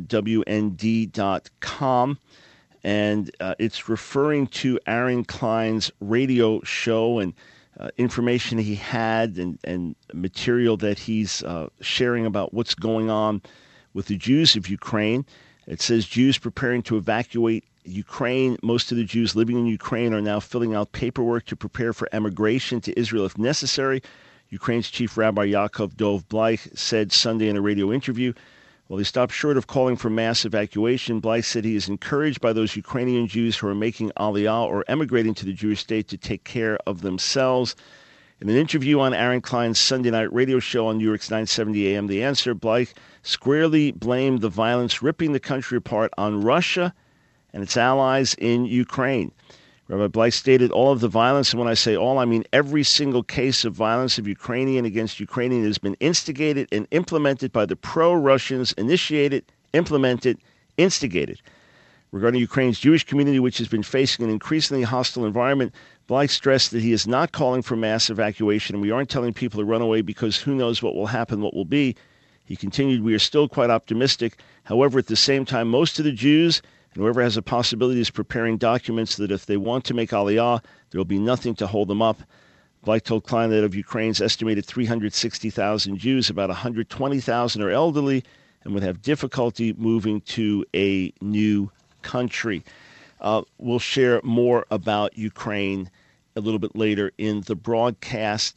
WND.com, and it's referring to Aaron Klein's radio show and information he had and material that he's sharing about what's going on with the Jews of Ukraine. It says Jews preparing to evacuate Ukraine. Most of the Jews living in Ukraine are now filling out paperwork to prepare for emigration to Israel if necessary. Ukraine's Chief Rabbi Yaakov Dov Bleich said Sunday in a radio interview. While he stopped short of calling for mass evacuation, Bleich said he is encouraged by those Ukrainian Jews who are making Aliyah or emigrating to the Jewish state to take care of themselves. In an interview on Aaron Klein's Sunday night radio show on New York's 970 AM, The Answer, Blythe squarely blamed the violence ripping the country apart on Russia and its allies in Ukraine. Rabbi Blythe stated all of the violence, and when I say all, I mean every single case of violence of Ukrainian against Ukrainian has been instigated and implemented by the pro-Russians, initiated, implemented, instigated. Regarding Ukraine's Jewish community, which has been facing an increasingly hostile environment, Blythe stressed that he is not calling for mass evacuation, and we aren't telling people to run away because who knows what will happen, what will be. He continued, we are still quite optimistic. However, at the same time, most of the Jews and whoever has a possibility is preparing documents that if they want to make Aliyah, there will be nothing to hold them up. Blythe told Klein that of Ukraine's estimated 360,000 Jews, about 120,000 are elderly and would have difficulty moving to a new country. We'll share more about Ukraine a little bit later in the broadcast.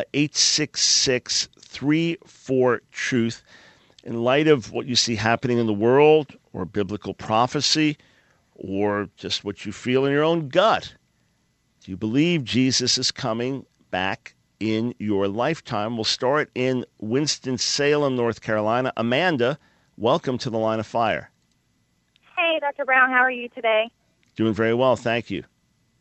866-34-TRUTH. In light of what you see happening in the world, or biblical prophecy, or just what you feel in your own gut, do you believe Jesus is coming back in your lifetime? We'll start in Winston-Salem, North Carolina. Amanda, welcome to the Line of Fire. Hey, Dr. Brown, how are you today? Doing very well, thank you.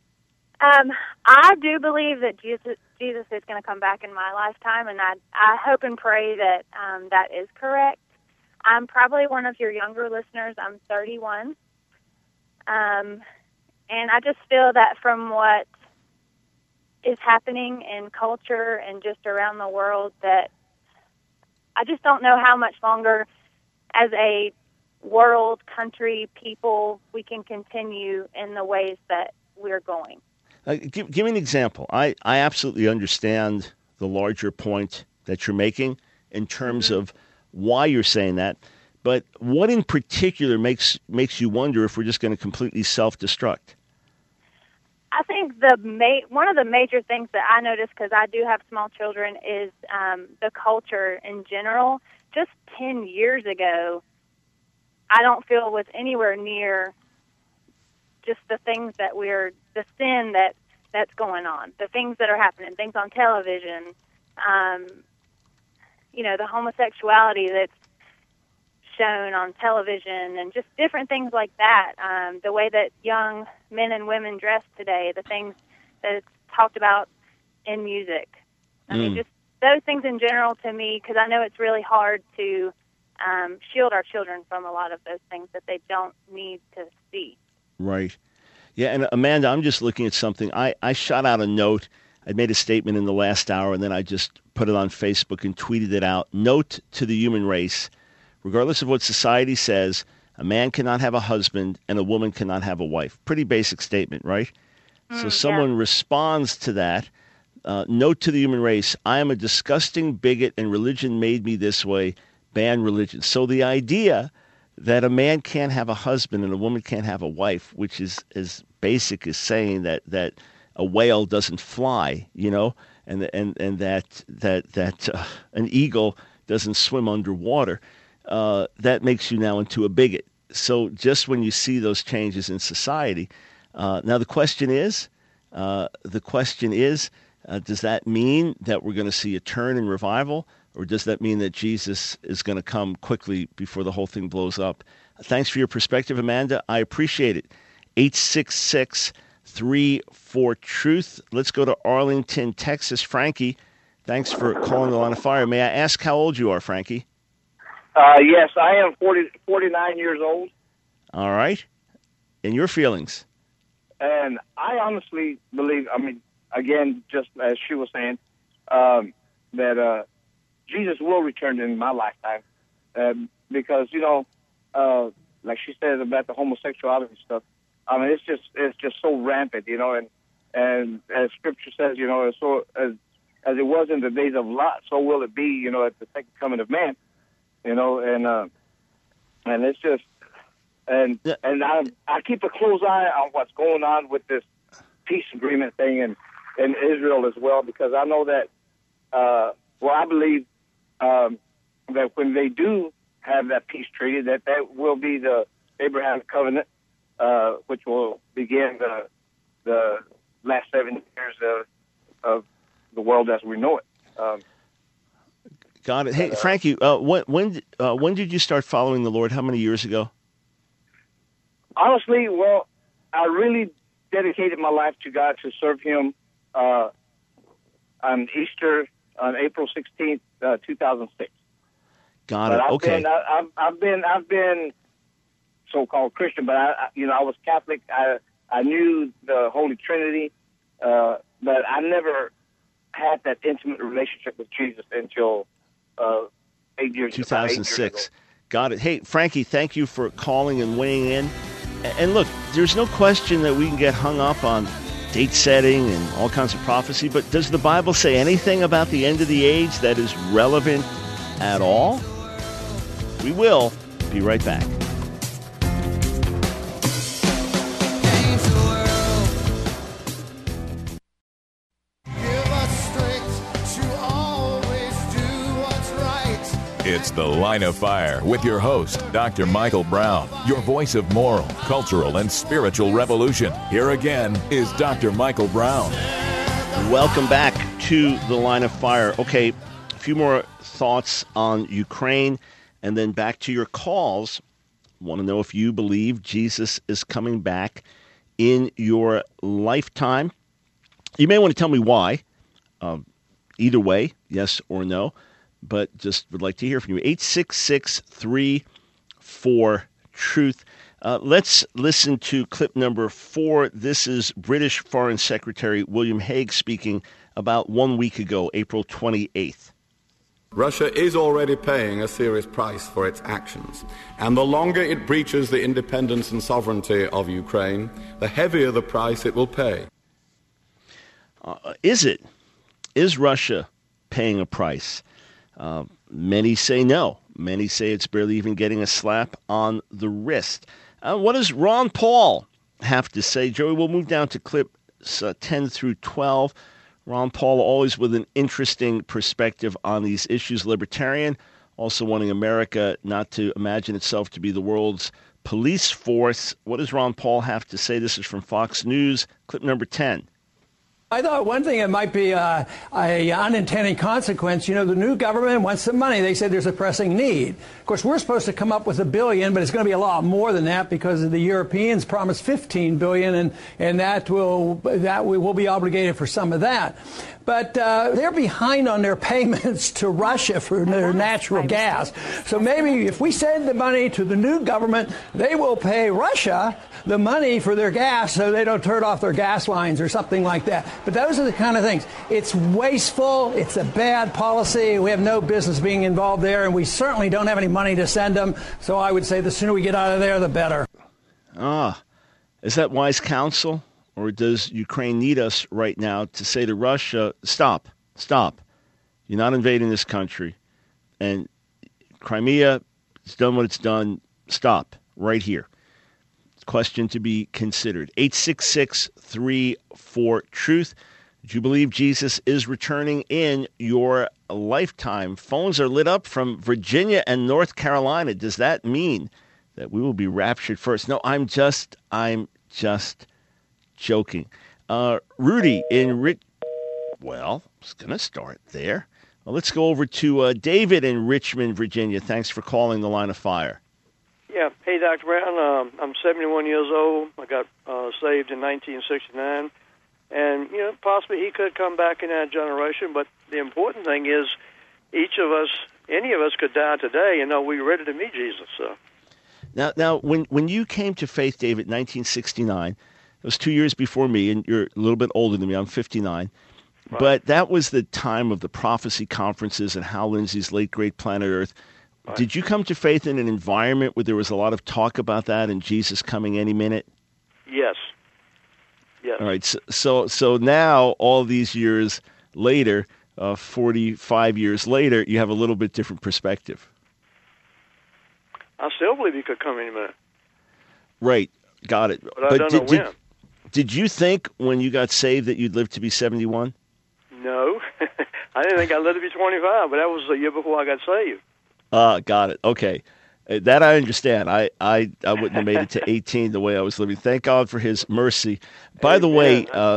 I do believe that Jesus is going to come back in my lifetime, and I hope and pray that that is correct. I'm probably one of your younger listeners. I'm 31. And I just feel that from what is happening in culture and just around the world, that I just don't know how much longer as a world, country, people, we can continue in the ways that we're going. Give me an example. I absolutely understand the larger point that you're making in terms of why you're saying that, but what in particular makes you wonder if we're just going to completely self-destruct? I think one of the major things that I notice, because I do have small children, is the culture in general. Just 10 years ago, I don't feel was anywhere near just the things that the sin that's going on, the things that are happening, things on television, the homosexuality that's shown on television, and just different things like that. The way that young men and women dress today, the things that it's talked about in music. I mean, just those things in general to me, because I know it's really hard to shield our children from a lot of those things that they don't need to see. Right. Yeah, and Amanda, I'm just looking at something. I shot out a note. I made a statement in the last hour, and then I just put it on Facebook and tweeted it out. Note to the human race, regardless of what society says, a man cannot have a husband and a woman cannot have a wife. Pretty basic statement, right? So someone responds to that. Note to the human race, I am a disgusting bigot and religion made me this way. Ban religion. So the idea that a man can't have a husband and a woman can't have a wife, which is as basic as saying that a whale doesn't fly, and that an eagle doesn't swim underwater, that makes you now into a bigot. So just when you see those changes in society, now the question is, does that mean that we're going to see a turn in revival? Or does that mean that Jesus is going to come quickly before the whole thing blows up? Thanks for your perspective, Amanda. I appreciate it. 866-34-TRUTH. Let's go to Arlington, Texas. Frankie, thanks for calling the Line of Fire. May I ask how old you are, Frankie? Yes, I am 49 years old. All right. And your feelings? And I honestly believe, again, just as she was saying, that Jesus will return in my lifetime, because like she says about the homosexuality stuff. It's just so rampant, and as Scripture says, so as it was in the days of Lot, so will it be, at the second coming of man, and it's just and I keep a close eye on what's going on with this peace agreement thing in Israel as well, because I know that I believe that when they do have that peace treaty, that will be the Abraham covenant, which will begin the last 7 years of the world as we know it. Got it. Hey, Frankie, when did you start following the Lord? How many years ago? Honestly, well, I really dedicated my life to God to serve Him on Easter on April 16th, 2006. Got it. Okay. I've been so-called Christian, but I was Catholic. I knew the Holy Trinity, but I never had that intimate relationship with Jesus until 8 years 2006. Got it. Hey, Frankie, thank you for calling and weighing in. And look, there's no question that we can get hung up on date setting and all kinds of prophecy, but does the Bible say anything about the end of the age that is relevant at all? We will be right back. It's The Line of Fire with your host, Dr. Michael Brown, your voice of moral, cultural, and spiritual revolution. Here again is Dr. Michael Brown. Welcome back to The Line of Fire. Okay, a few more thoughts on Ukraine, and then back to your calls. Want to know if you believe Jesus is coming back in your lifetime. You may want to tell me why. Either way, yes or no. But just would like to hear from you. 866-34-TRUTH. Let's listen to clip number 4. This is British Foreign Secretary William Hague speaking about 1 week ago, April 28th. Russia is already paying a serious price for its actions, and the longer it breaches the independence and sovereignty of Ukraine, the heavier the price it will pay. Is Russia paying a price? Many say no. Many say it's barely even getting a slap on the wrist. What does Ron Paul have to say? Joey, we'll move down to clips 10 through 12. Ron Paul always with an interesting perspective on these issues. Libertarian, also wanting America not to imagine itself to be the world's police force. What does Ron Paul have to say? This is from Fox News, clip number 10. I thought one thing it might be a unintended consequence. The new government wants some money. They said there's a pressing need. Of course, we're supposed to come up with $1 billion, but it's going to be a lot more than that because the Europeans promised $15 billion, and that we will be obligated for some of that. But they're behind on their payments to Russia for their natural gas. So maybe if we send the money to the new government, they will pay Russia the money for their gas so they don't turn off their gas lines or something like that. But those are the kind of things. It's wasteful. It's a bad policy. We have no business being involved there, and we certainly don't have any money to send them. So I would say the sooner we get out of there, the better. Is that wise counsel? Or does Ukraine need us right now to say to Russia, stop. You're not invading this country. And Crimea has done what it's done. Stop right here. Question to be considered. 866-34-TRUTH. Do you believe Jesus is returning in your lifetime? Phones are lit up from Virginia and North Carolina. Does that mean that we will be raptured first? No, I'm just joking. Rudy in Well, I was going to start there. Well, let's go over to David in Richmond, Virginia. Thanks for calling The Line of Fire. Yeah. Hey, Dr. Brown. I'm 71 years old. I got saved in 1969. And, possibly he could come back in that generation. But the important thing is each of us, any of us could die today, and we're ready to meet Jesus. So. Now, when you came to faith, David, 1969, it was 2 years before me, and you're a little bit older than me. I'm 59. Right. But that was the time of the prophecy conferences and Hal Lindsey's late, great Planet Earth. Right. Did you come to faith in an environment where there was a lot of talk about that and Jesus coming any minute? Yes. All right. So now, all these years later, 45 years later, you have a little bit different perspective. I still believe he could come any minute. Right. Got it. But I don't know when. Did you think when you got saved that you'd live to be 71? No. I didn't think I'd live to be 25, but that was the year before I got saved. Got it. Okay. That I understand. I wouldn't have made it to 18 the way I was living. Thank God for his mercy. By the way,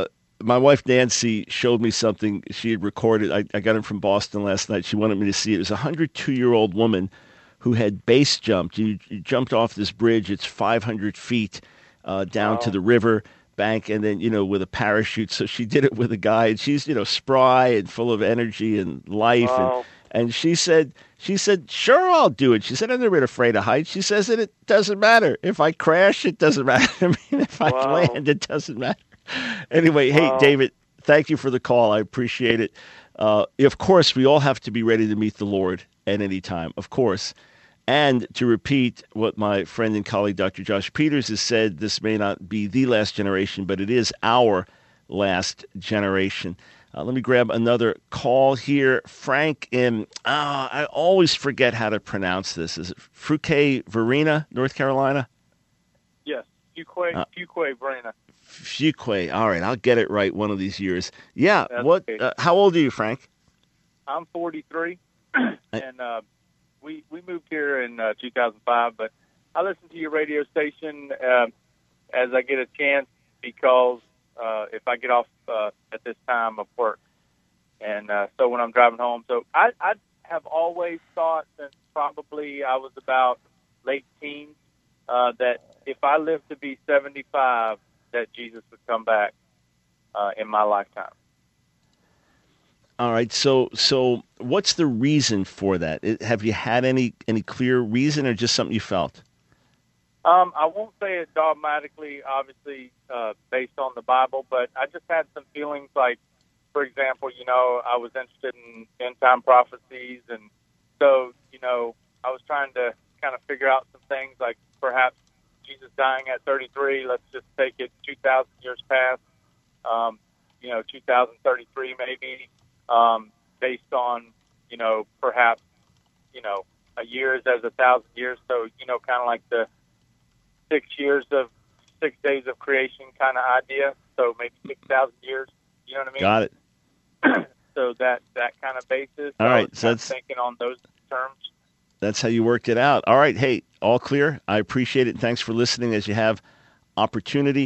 my wife Nancy showed me something she had recorded. I got it from Boston last night. She wanted me to see it. It was a 102-year-old woman who had base jumped. You jumped off this bridge. It's 500 feet down to the river bank, and then, with a parachute. So she did it with a guy, and she's, spry and full of energy and life. Wow. And she said, sure, I'll do it. She said, I've never been afraid of heights. She says that it doesn't matter. If I crash, it doesn't matter. I mean, if I land, it doesn't matter. Anyway, hey, David, thank you for the call. I appreciate it. Of course, we all have to be ready to meet the Lord at any time, of course. And to repeat what my friend and colleague, Dr. Josh Peters, has said, this may not be the last generation, but it is our last generation. Let me grab another call here. Frank in, I always forget how to pronounce this. Is it Fuquay Varina, North Carolina? Yes, Fuquay Varina. Fuquay. All right, I'll get it right one of these years. Yeah. That's what? okay. How old are you, Frank? I'm 43, and we moved here in 2005. But I listen to your radio station as I get a chance because if I get off at this time of work, and so when I'm driving home. So I have always thought since probably I was about late teens that if I lived to be 75, that Jesus would come back in my lifetime. All right. So what's the reason for that? Have you had any clear reason, or just something you felt? I won't say it dogmatically, obviously, based on the Bible, but I just had some feelings like, for example, I was interested in end-time prophecies, and so, I was trying to kind of figure out some things like perhaps Jesus dying at 33, let's just take it 2,000 years past, 2033 maybe, based on, perhaps, a year is as 1,000 years. So, kind of like the 6 days of creation kind of idea. So maybe 6,000 years, you know what I mean? Got it. So that kind of basis. All right. So that's thinking on those terms. That's how you worked it out. All right. Hey, all clear. I appreciate it. Thanks for listening as you have opportunity.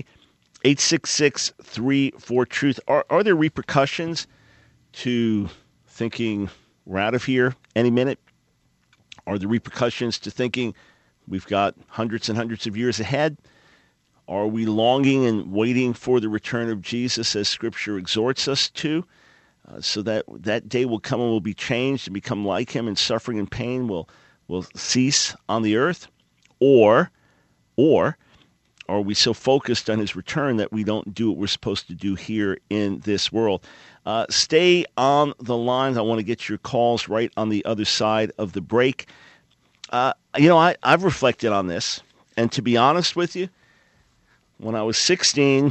866-34-TRUTH. Are there repercussions to thinking we're out of here any minute? Are there repercussions to thinking we've got hundreds and hundreds of years ahead? Are we longing and waiting for the return of Jesus as Scripture exhorts us to? So that day will come and we'll be changed and become like him, and suffering and pain will cease on the earth? Or are we so focused on his return that we don't do what we're supposed to do here in this world? Stay on the lines. I want to get your calls right on the other side of the break. I've reflected on this, and to be honest with you, when I was 16,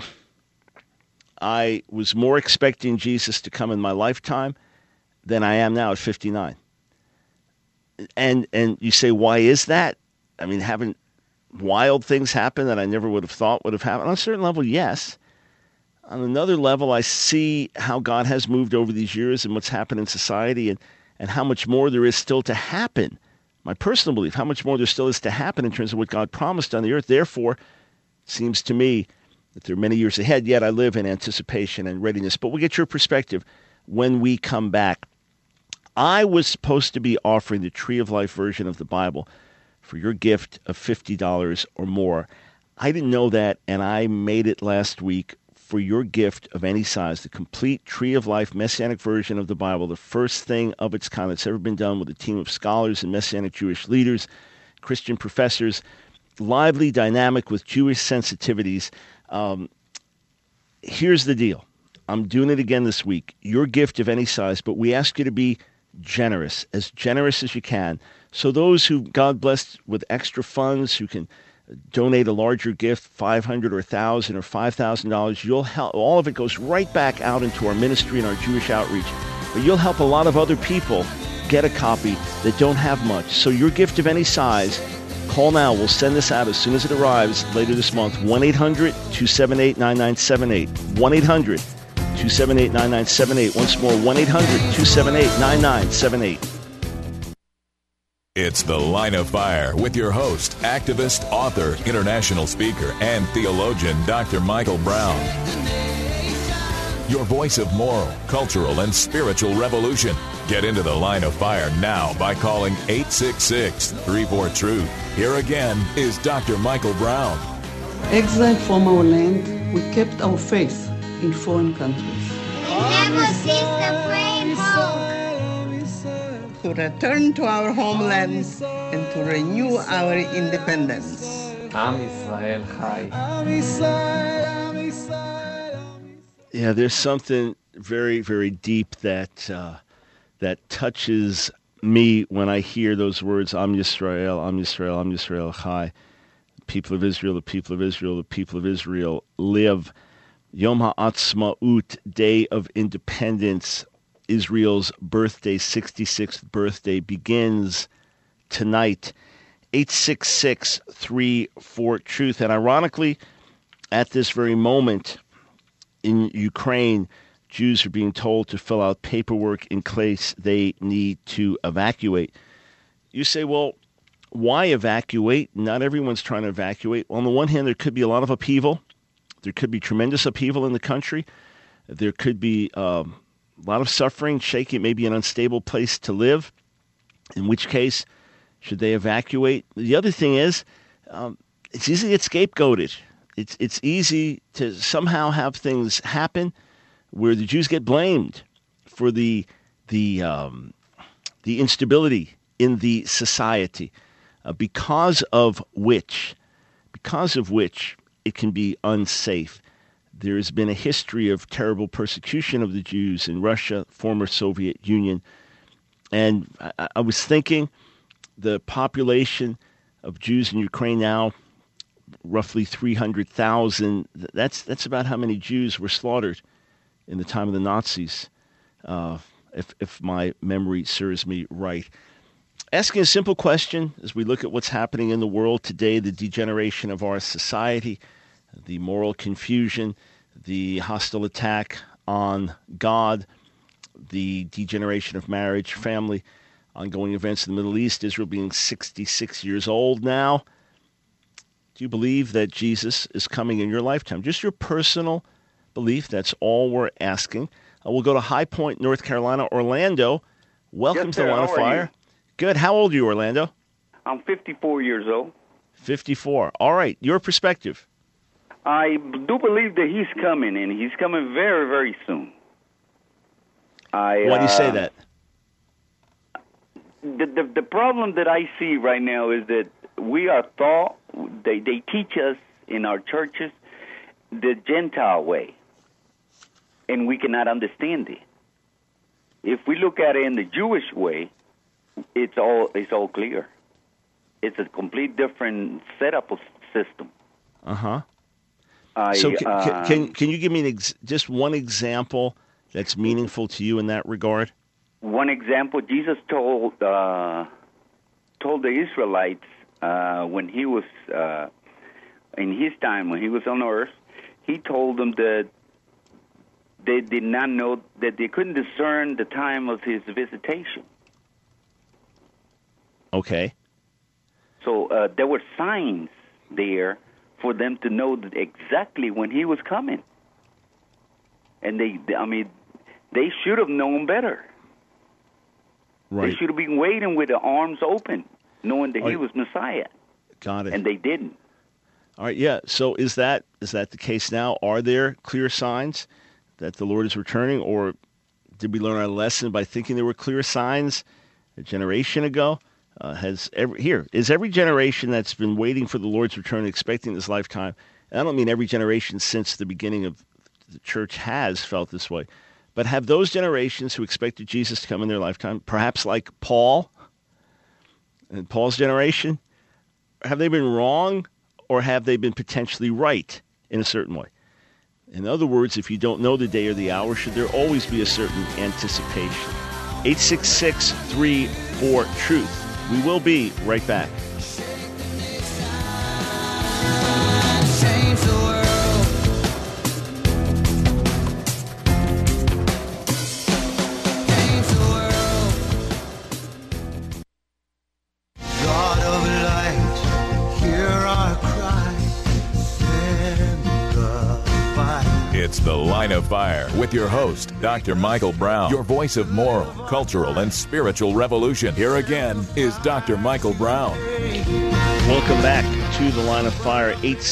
I was more expecting Jesus to come in my lifetime than I am now at 59. And you say, why is that? I mean, haven't wild things happen that I never would have thought would have happened? On a certain level, yes. On another level, I see how God has moved over these years and what's happened in society, and how much more there is still to happen. My personal belief, how much more there still is to happen in terms of what God promised on the earth. Therefore, it seems to me that there are many years ahead, yet I live in anticipation and readiness. But we'll get your perspective when we come back. I was supposed to be offering the Tree of Life version of the Bible for your gift of $50 or more. I didn't know that, and I made it last week for your gift of any size, the complete Tree of Life Messianic version of the Bible, the first thing of its kind that's ever been done with a team of scholars and Messianic Jewish leaders, Christian professors, lively, dynamic, with Jewish sensitivities. Here's the deal. I'm doing it again this week. Your gift of any size, but we ask you to be generous as you can. So those who God blessed with extra funds, who can donate a larger gift, $500 or $1,000 or $5,000, you'll help. All of it goes right back out into our ministry and our Jewish outreach. But you'll help a lot of other people get a copy that don't have much. So your gift of any size, call now. We'll send this out as soon as it arrives later this month. 1-800-278-9978. 1-800-278-9978. Once more, 1-800-278-9978. It's The Line of Fire with your host, activist, author, international speaker, and theologian, Dr. Michael Brown. your voice of moral, cultural, and spiritual revolution. Get into the Line of Fire now by calling 866-34-TRUTH. Here again is Dr. Michael Brown. Exiled from our land, we kept our faith in foreign countries. Never cease to pray hope. To return to our homelands and to renew our independence. Am Israel Chai. Yeah, there's something very, very deep that touches me when I hear those words, Am Yisrael, Am Yisrael, Am Yisrael Chai. The people of Israel, the people of Israel, the people of Israel live. Yom HaAtzmaut, Day of Independence, Israel's birthday, 66th birthday, begins tonight. 866-34-TRUTH. And ironically, at this very moment in Ukraine, Jews are being told to fill out paperwork in case they need to evacuate. You say, well, why evacuate? Not everyone's trying to evacuate. Well, on the one hand, there could be a lot of upheaval. There could be tremendous upheaval in the country. There could be a lot of suffering, shaky, maybe an unstable place to live, in which case, should they evacuate? The other thing is, it's easy to get scapegoated. It's easy to somehow have things happen where the Jews get blamed for the instability in the society, because of which it can be unsafe. There has been a history of terrible persecution of the Jews in Russia, former Soviet Union. And I was thinking the population of Jews in Ukraine now, roughly 300,000. That's about how many Jews were slaughtered in the time of the Nazis, if my memory serves me right. Asking a simple question as we look at what's happening in the world today, the degeneration of our society, the moral confusion, the hostile attack on God, the degeneration of marriage, family, ongoing events in the Middle East, Israel being 66 years old now. Do you believe that Jesus is coming in your lifetime? Just your personal belief. That's all we're asking. We'll go to High Point, North Carolina. Orlando, welcome to the Line of Fire. Good. How old are you, Orlando? I'm 54 years old. 54. All right. Your perspective. I do believe that he's coming, and he's coming very, very soon. Why do you say that? The problem that I see right now is that we are taught, they teach us in our churches the Gentile way, and we cannot understand it. If we look at it in the Jewish way, it's all clear. It's a complete different setup of system. Uh-huh. So can you give me just one example that's meaningful to you in that regard? One example, Jesus told the Israelites when he was in his time, when he was on earth, he told them that they did not know, that they couldn't discern the time of his visitation. Okay. So there were signs there for them to know that exactly when he was coming. And they should have known better. Right. They should have been waiting with their arms open, knowing that he was Messiah. Got it. And they didn't. All right, yeah. So is that the case now? Are there clear signs that the Lord is returning, or did we learn our lesson by thinking there were clear signs a generation ago? Is every generation that's been waiting for the Lord's return, expecting this lifetime, and I don't mean every generation since the beginning of the church has felt this way, but have those generations who expected Jesus to come in their lifetime, perhaps like Paul and Paul's generation, have they been wrong, or have they been potentially right in a certain way? In other words, if you don't know the day or the hour, should there always be a certain anticipation? 866-34-TRUTH. We will be right back. God of light, hear our cry, send the fire. It's It's The Line of Fire with your host, Dr. Michael Brown, your voice of moral, cultural, and spiritual revolution. Here again is Dr. Michael Brown. Welcome back to The Line of Fire,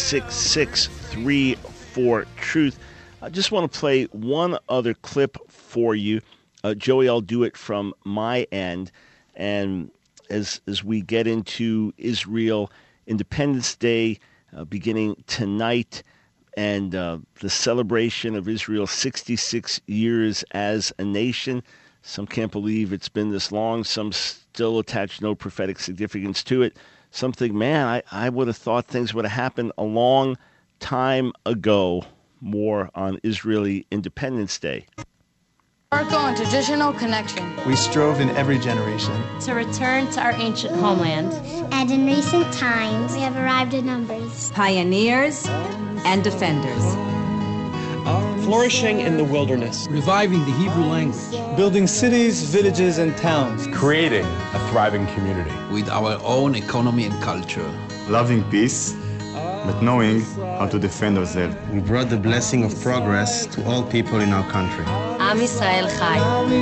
866-34-TRUTH. I just want to play one other clip for you. Joey, I'll do it from my end. And as we get into Israel Independence Day beginning tonight, and the celebration of Israel's 66 years as a nation. Some can't believe it's been this long. Some still attach no prophetic significance to it. Some think, man, I would have thought things would have happened a long time ago. More on Israeli Independence Day. Historical and traditional connection. We strove in every generation to return to our ancient homeland. And in recent times, we have arrived in numbers. Pioneers and defenders. Flourishing in the wilderness. Reviving the Hebrew language. Building cities, villages, and towns. Creating a thriving community. With our own economy and culture. Loving peace, but knowing how to defend ourselves. We brought the blessing of progress to all people in our country. Am Yisrael Chai.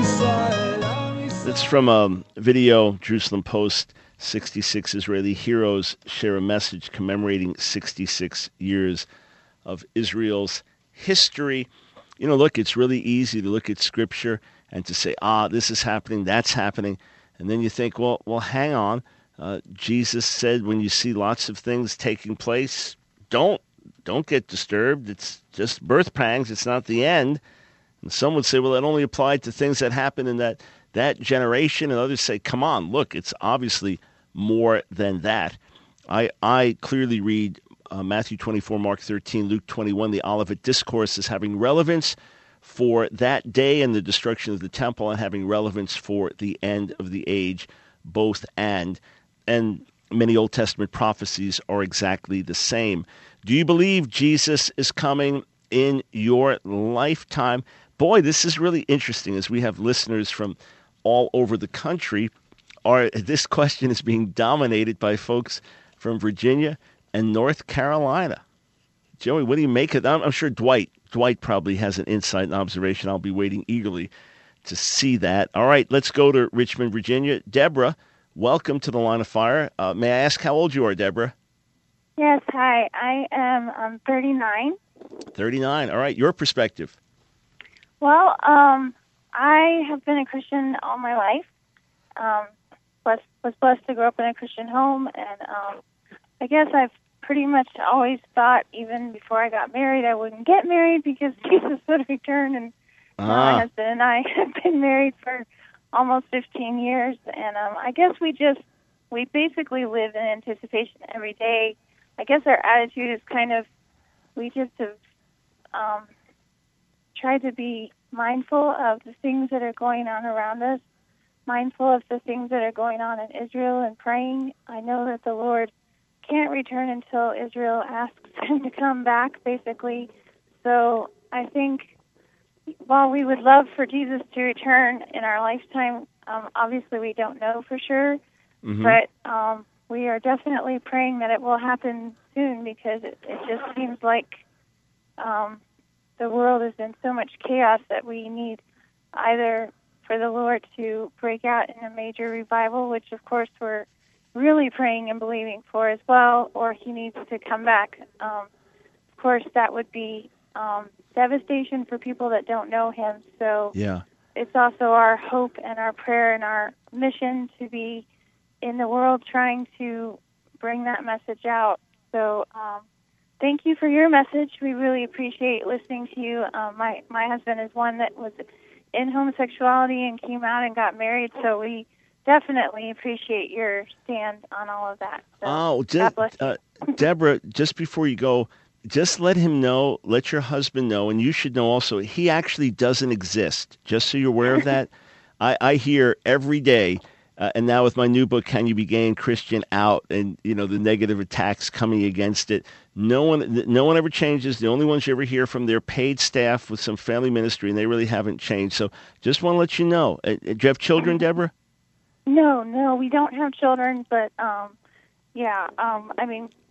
It's from a video, Jerusalem Post. 66 Israeli heroes share a message commemorating 66 years of Israel's history. You know, look, it's really easy to look at Scripture and to say, this is happening, that's happening. And then you think, well, hang on. Jesus said when you see lots of things taking place, don't get disturbed. It's just birth pangs. It's not the end. And some would say, well, that only applied to things that happened in that generation. And others say, come on, look, it's obviously more than that. I clearly read Matthew 24, Mark 13, Luke 21, the Olivet Discourse as having relevance for that day and the destruction of the temple, and having relevance for the end of the age, both and many Old Testament prophecies are exactly the same. Do you believe Jesus is coming in your lifetime? Boy, this is really interesting as we have listeners from all over the country. This question is being dominated by folks from Virginia and North Carolina. Joey, what do you make of that? I'm sure Dwight probably has an insight and observation. I'll be waiting eagerly to see that. All right, let's go to Richmond, Virginia. Deborah, welcome to The Line of Fire. May I ask how old you are, Deborah? Yes, hi. I'm 39. 39. All right, your perspective. Well, I have been a Christian all my life. Was blessed to grow up in a Christian home, and I guess I've pretty much always thought, even before I got married, I wouldn't get married because Jesus would return, and my husband and I have been married for almost 15 years, and I guess we basically live in anticipation every day. I guess our attitude is kind of, we just have tried to be mindful of the things that are going on around us, mindful of the things that are going on in Israel, and praying. I know that the Lord can't return until Israel asks him to come back, basically. So I think while we would love for Jesus to return in our lifetime, obviously we don't know for sure, but we are definitely praying that it will happen soon, because it just seems like the world is in so much chaos that we need either for the Lord to break out in a major revival, which of course we're really praying and believing for as well, or he needs to come back. Of course, that would be devastation for people that don't know him. So it's also our hope and our prayer and our mission to be in the world trying to bring that message out. So thank you for your message. We really appreciate listening to you. My husband is one that was in homosexuality and came out and got married, so we definitely appreciate your stand on all of that. So, Deborah, just before you go, just let him know, let your husband know, and you should know also, he actually doesn't exist, just so you're aware of that. I hear every day, and now with my new book, Can You Be Gay and Christian Out, and the negative attacks coming against it, no one ever changes. The only ones you ever hear from their paid staff with some family ministry, and they really haven't changed. So just want to let you know. Do you have children, Deborah? No, we don't have children, but I mean,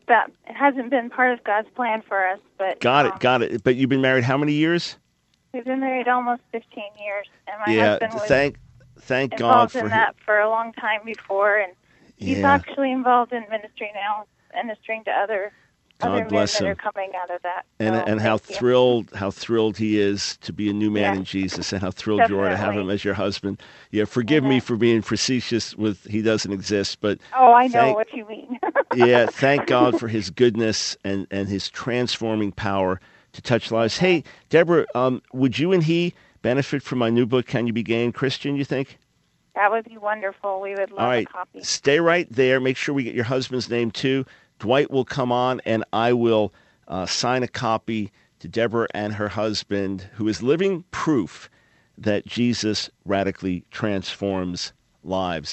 that it hasn't been part of God's plan for us. But Got it. But you've been married how many years? We've been married almost 15 years, and my husband was thank God involved for in that for a long time before, and he's actually involved in ministry now, ministering to other men that are coming out of that. And how thrilled he is to be a new man in Jesus, and how thrilled you are to have him as your husband. Yeah, forgive me for being facetious with he doesn't exist, but I know what you mean. Yeah, thank God for his goodness and his transforming power to touch lives. Hey, Deborah, would you and he benefit from my new book, Can You Be Gay and Christian, you think? That would be wonderful. We would love a copy. Stay right there. Make sure we get your husband's name, too. Dwight will come on, and I will sign a copy to Deborah and her husband, who is living proof that Jesus radically transforms lives.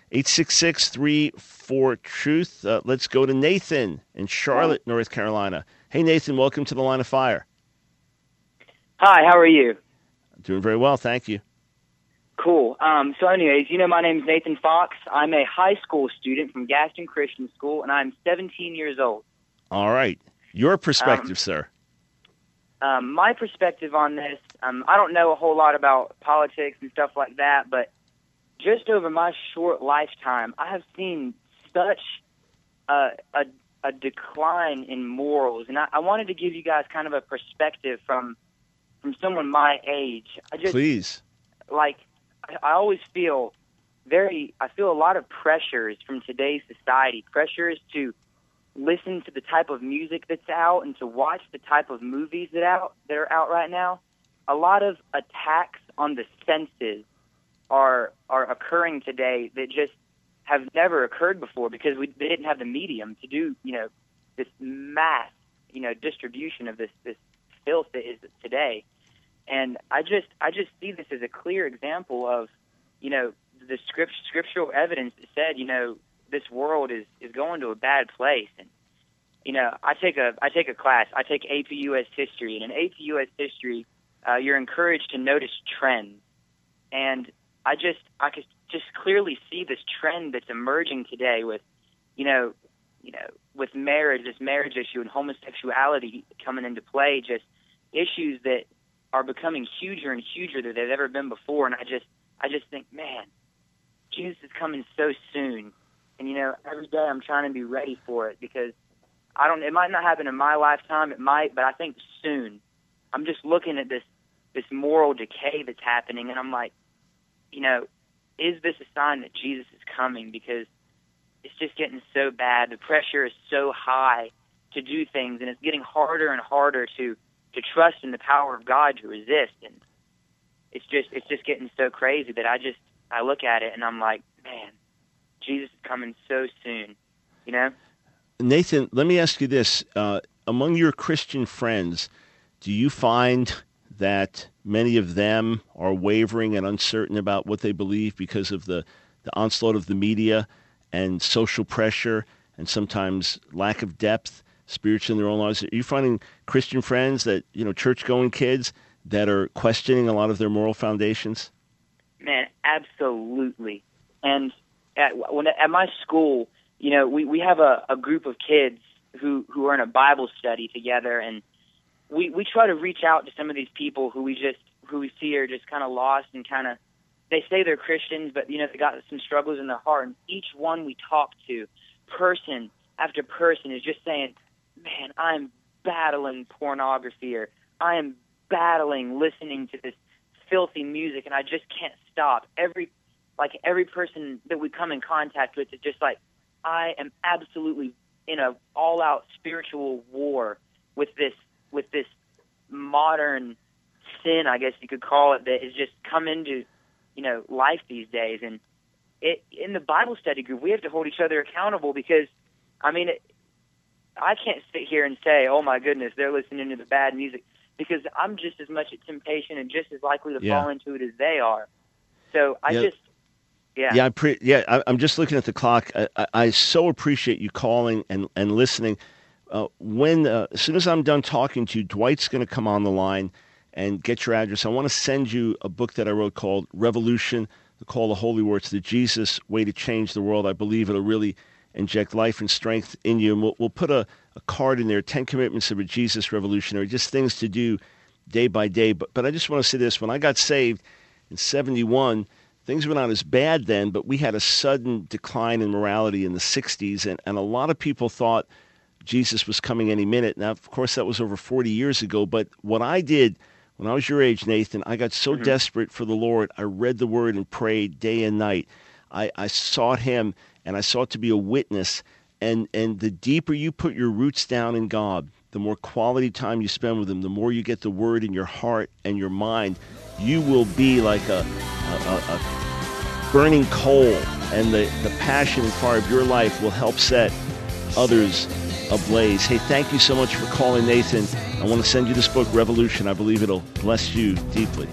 866-34-TRUTH. Let's go to Nathan in Charlotte, North Carolina. Hey, Nathan, welcome to the Line of Fire. Hi, how are you? Doing very well, thank you. Cool. So anyways, my name is Nathan Fox. I'm a high school student from Gaston Christian School, and I'm 17 years old. All right. Your perspective, sir. My perspective on this, I don't know a whole lot about politics and stuff like that, but just over my short lifetime, I have seen such a decline in morals, and I wanted to give you guys kind of a perspective from someone my age. Please. I always feel a lot of pressures from today's society, pressures to listen to the type of music that's out and to watch the type of movies that are out right now. A lot of attacks on the senses are occurring today that just have never occurred before because they didn't have the medium to do, this mass, distribution of this filth that is today. And I just see this as a clear example of, the scriptural evidence that said, this world is going to a bad place. And, I take a class. I take AP US History. And in AP US History, you're encouraged to notice trends. And I could just clearly see this trend that's emerging today with, with marriage, this marriage issue and homosexuality coming into play, just issues that are becoming huger and huger than they've ever been before. And I just think, man, Jesus is coming so soon. And, every day I'm trying to be ready for it because it might not happen in my lifetime. It might, but I think soon. I'm just looking at this moral decay that's happening. And I'm like, is this a sign that Jesus is coming? Because it's just getting so bad. The pressure is so high to do things, and it's getting harder and harder to trust in the power of God to resist. And it's just getting so crazy that I look at it and I'm like, man, Jesus is coming so soon, Nathan, let me ask you this. Among your Christian friends, do you find that many of them are wavering and uncertain about what they believe because of the onslaught of the media and social pressure and sometimes lack of depth spiritually in their own lives? Are you finding Christian friends that, church-going kids that are questioning a lot of their moral foundations? Man, absolutely. And at my school, we have a group of kids who are in a Bible study together, and we try to reach out to some of these people who we see are just kind of lost and kind of, they say they're Christians, but they got some struggles in their heart. And each one we talk to, person after person, is just saying, man, I'm battling pornography, or I am battling listening to this filthy music, and I just can't stop. Every person that we come in contact with is just like, I am absolutely in a all-out spiritual war with this modern sin, I guess you could call it, that has just come into life these days. And in the Bible study group, we have to hold each other accountable because, I can't sit here and say, oh my goodness, they're listening to the bad music, because I'm just as much at temptation and just as likely to fall into it as they are. So I'm just looking at the clock. I so appreciate you calling and listening. As soon as I'm done talking to you, Dwight's going to come on the line and get your address. I want to send you a book that I wrote called Revolution, The Call to Holy War. It's the Jesus way to change the world. I believe it'll really inject life and strength in you. And we'll put a card in there, 10 Commitments of a Jesus Revolutionary, just things to do day by day. But I just want to say this. When I got saved in 71, things were not as bad then, but we had a sudden decline in morality in the 60s, and a lot of people thought Jesus was coming any minute. Now, of course, that was over 40 years ago, but what I did when I was your age, Nathan, I got so desperate for the Lord, I read the Word and prayed day and night. I sought Him, and I sought to be a witness, and the deeper you put your roots down in God, the more quality time you spend with Him, the more you get the Word in your heart and your mind, you will be like a burning coal, and the passion and fire of your life will help set others ablaze. Hey, thank you so much for calling, Nathan. I want to send you this book, Revolution. I believe it'll bless you deeply.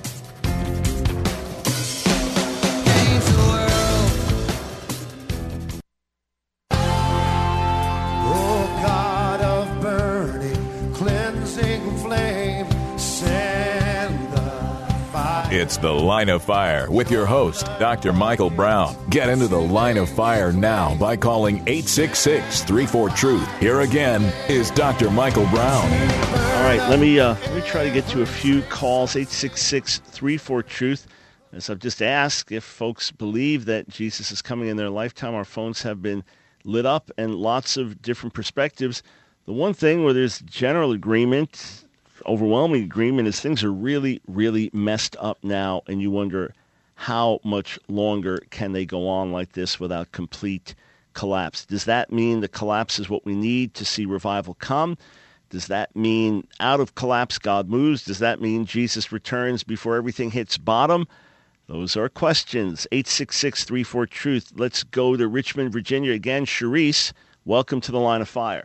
It's The Line of Fire with your host, Dr. Michael Brown. Get into the Line of Fire now by calling 866-34-TRUTH. Here again is Dr. Michael Brown. All right, let me try to get to a few calls, 866-34-TRUTH. As I've just asked, if folks believe that Jesus is coming in their lifetime, our phones have been lit up and lots of different perspectives. The one thing where there's general agreement, overwhelming agreement, is things are really, really messed up now, and you wonder how much longer can they go on like this without complete collapse. Does that mean the collapse is what we need to see revival come? Does that mean out of collapse God moves? Does that mean Jesus returns before everything hits bottom? Those are questions. 866-34-TRUTH. Let's go to Richmond, Virginia again. Sharice, welcome to the Line of Fire.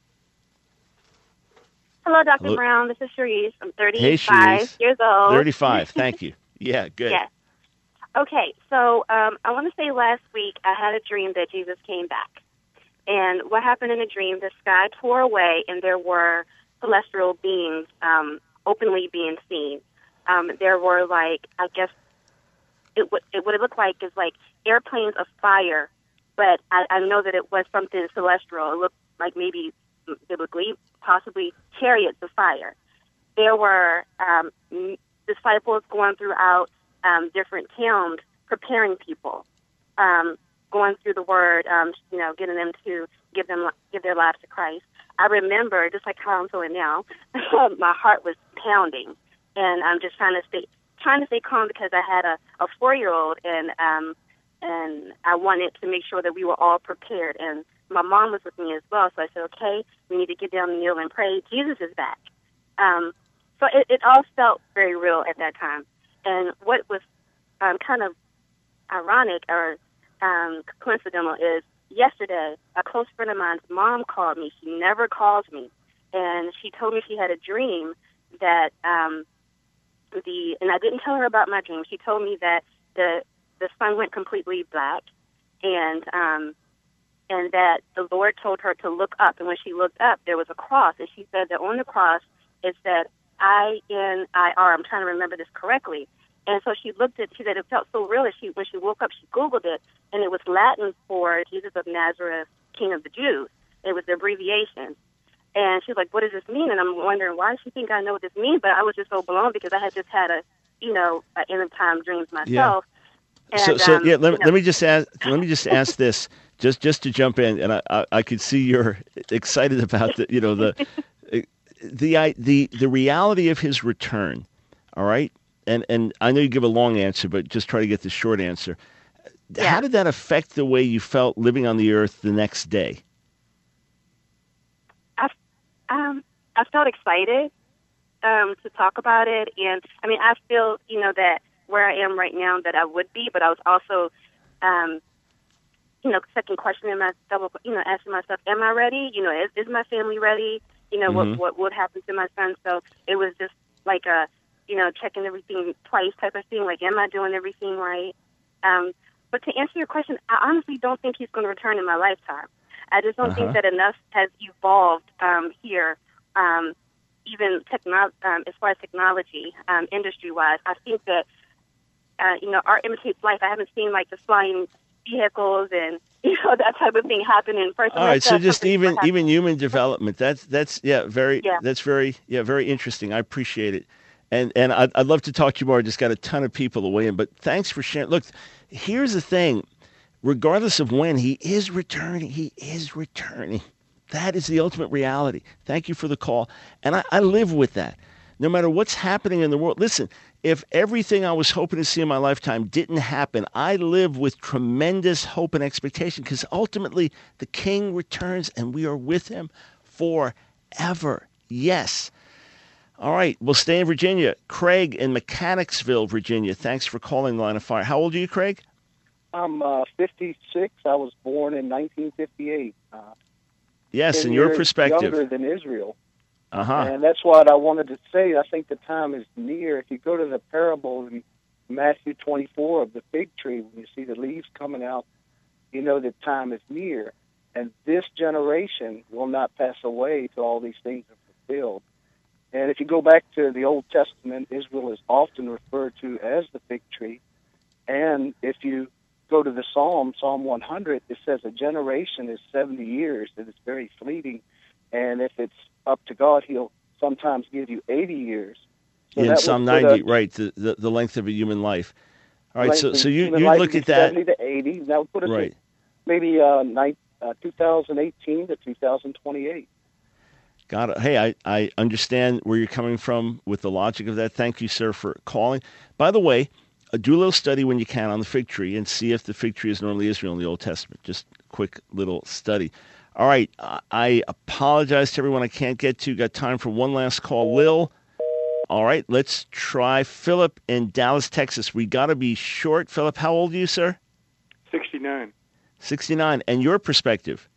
Hello, Dr. Hello. Brown. This is Sharice. I'm 35 Hey, years old. 35. Thank you. Yeah, good. Yes. Okay, so I want to say last week I had a dream that Jesus came back. And what happened in the dream, the sky tore away and there were celestial beings openly being seen. There were, like, I guess, what it looked like is like airplanes of fire, but I know that it was something celestial. It looked like maybe biblically, possibly chariots of fire. There were disciples going throughout different towns, preparing people, going through the Word, getting them to give their lives to Christ. I remember, just like how I'm feeling now, my heart was pounding, and I'm just trying to stay calm because I had a 4-year-old, and I wanted to make sure that we were all prepared. And my mom was with me as well, so I said, okay, we need to get down and kneel and pray. Jesus is back. So it all felt very real at that time. And what was kind of ironic or coincidental is yesterday, a close friend of mine's mom called me. She never calls me. And she told me she had a dream that and I didn't tell her about my dream. She told me that the sun went completely black, and that the Lord told her to look up. And when she looked up, there was a cross, and she said that on the cross it said I-N-I-R. I'm trying to remember this correctly. And so she looked at, she said it felt so real that when she woke up, she Googled it, and it was Latin for Jesus of Nazareth, King of the Jews. It was the abbreviation. And she's like, what does this mean? And I'm wondering, why does she think I know what this means? But I was just so blown because I had just had an end of time dreams myself. Yeah. And, let me just ask this, just to jump in, and I could see you're excited about the reality of his return. All right, and I know you give a long answer, but just try to get the short answer. Yeah. How did that affect the way you felt living on the earth the next day? I felt excited to talk about it, and I mean, I feel that where I am right now that I would be, but I was also second questioning myself, asking myself, am I ready? Is my family ready? What would happen to my son? So it was just like a checking everything twice type of thing. Like, am I doing everything right? But to answer your question, I honestly don't think he's going to return in my lifetime. I just don't think that enough has evolved here, even as far as technology, industry-wise. I think that, art imitates life. I haven't seen, like, the flying vehicles and, that type of thing happening first. All right, so just even human development. That's very interesting. I appreciate it, and I'd love to talk to you more. I just got a ton of people to weigh in, but thanks for sharing. Look, here's the thing: regardless of when, he is returning. He is returning. That is the ultimate reality. Thank you for the call, and I live with that. No matter what's happening in the world, listen. If everything I was hoping to see in my lifetime didn't happen, I live with tremendous hope and expectation because ultimately the King returns and we are with him forever. Yes. All right. We'll stay in Virginia. Craig in Mechanicsville, Virginia. Thanks for calling Line of Fire. How old are you, Craig? I'm 56. I was born in 1958. Yes, in your perspective. Younger than Israel. Uh-huh. And that's what I wanted to say. I think the time is near. If you go to the parable in Matthew 24 of the fig tree, when you see the leaves coming out, you know that time is near. And this generation will not pass away till all these things are fulfilled. And if you go back to the Old Testament, Israel is often referred to as the fig tree. And if you go to the Psalm 100, it says a generation is 70 years, that it's very fleeting. And if it's up to God, he'll sometimes give you 80 years. So in Psalm 90, right, the length of a human life. All right, so you look at that. 70 to 80. That would put us right. Maybe 2018 to 2028. Got it. Hey, I understand where you're coming from with the logic of that. Thank you, sir, for calling. By the way, do a little study when you can on the fig tree and see if the fig tree is normally Israel in the Old Testament. Just a quick little study. All right, I apologize to everyone I can't get to. Got time for one last call. Lil. All right, let's try Philip in Dallas, Texas. We got to be short. Philip, how old are you, sir? 69. 69. And your perspective?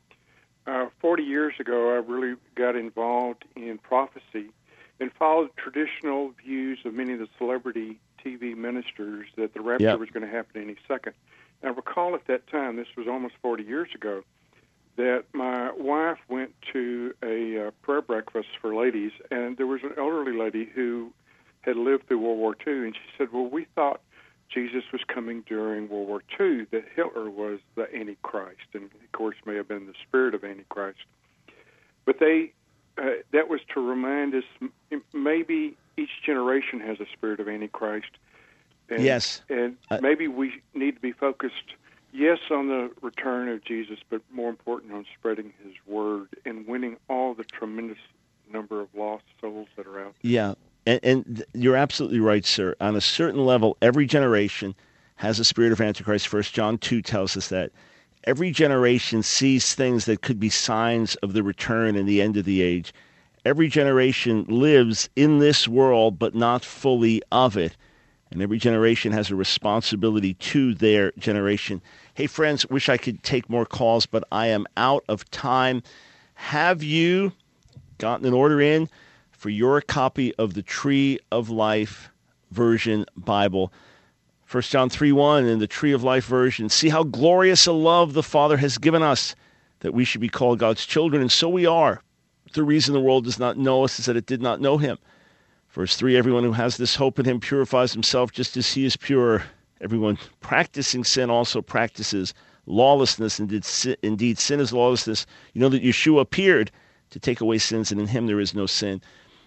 40 years ago, I really got involved in prophecy and followed traditional views of many of the celebrity TV ministers that the rapture was going to happen any second. Now, I recall at that time, this was almost 40 years ago, that my wife went to a prayer breakfast for ladies, and there was an elderly lady who had lived through World War II, and she said, well, we thought Jesus was coming during World War II, that Hitler was the Antichrist, and of course may have been the spirit of Antichrist. But that was to remind us maybe each generation has a spirit of Antichrist. And, yes. And maybe we need to be focused, yes, on the return of Jesus, but more important on spreading his word and winning all the tremendous number of lost souls that are out there. Yeah, and you're absolutely right, sir. On a certain level, every generation has a spirit of Antichrist. 1 John 2 tells us that. Every generation sees things that could be signs of the return and the end of the age. Every generation lives in this world, but not fully of it. And every generation has a responsibility to their generation. Hey, friends, wish I could take more calls, but I am out of time. Have you gotten an order in for your copy of the Tree of Life version Bible? 1 John 3:1 in the Tree of Life version. See how glorious a love the Father has given us, that we should be called God's children, and so we are. The reason the world does not know us is that it did not know him. Verse 3, everyone who has this hope in him purifies himself just as he is pure. Everyone practicing sin also practices lawlessness. Indeed, sin is lawlessness. You know that Yeshua appeared to take away sins, and in him there is no sin.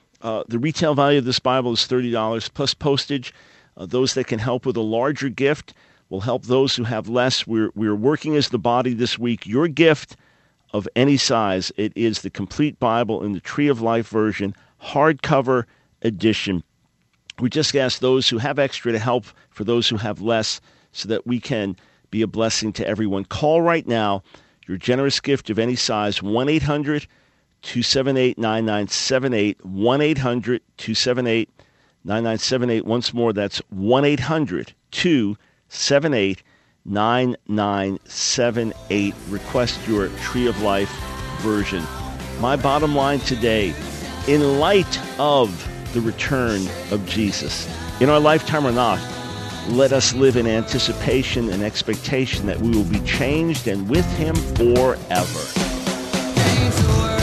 The retail value of this Bible is $30 plus postage. Those that can help with a larger gift will help those who have less. We're working as the body this week. Your gift of any size, it is the complete Bible in the Tree of Life version, hardcover edition. We just ask those who have extra to help for those who have less so that we can be a blessing to everyone. Call right now. Your generous gift of any size, 1-800-278-9978, 1-800-278-9978. Once more, that's 1-800-278-9978. Request your Tree of Life version. My bottom line today, in light of the return of Jesus, in our lifetime or not, let us live in anticipation and expectation that we will be changed and with him forever.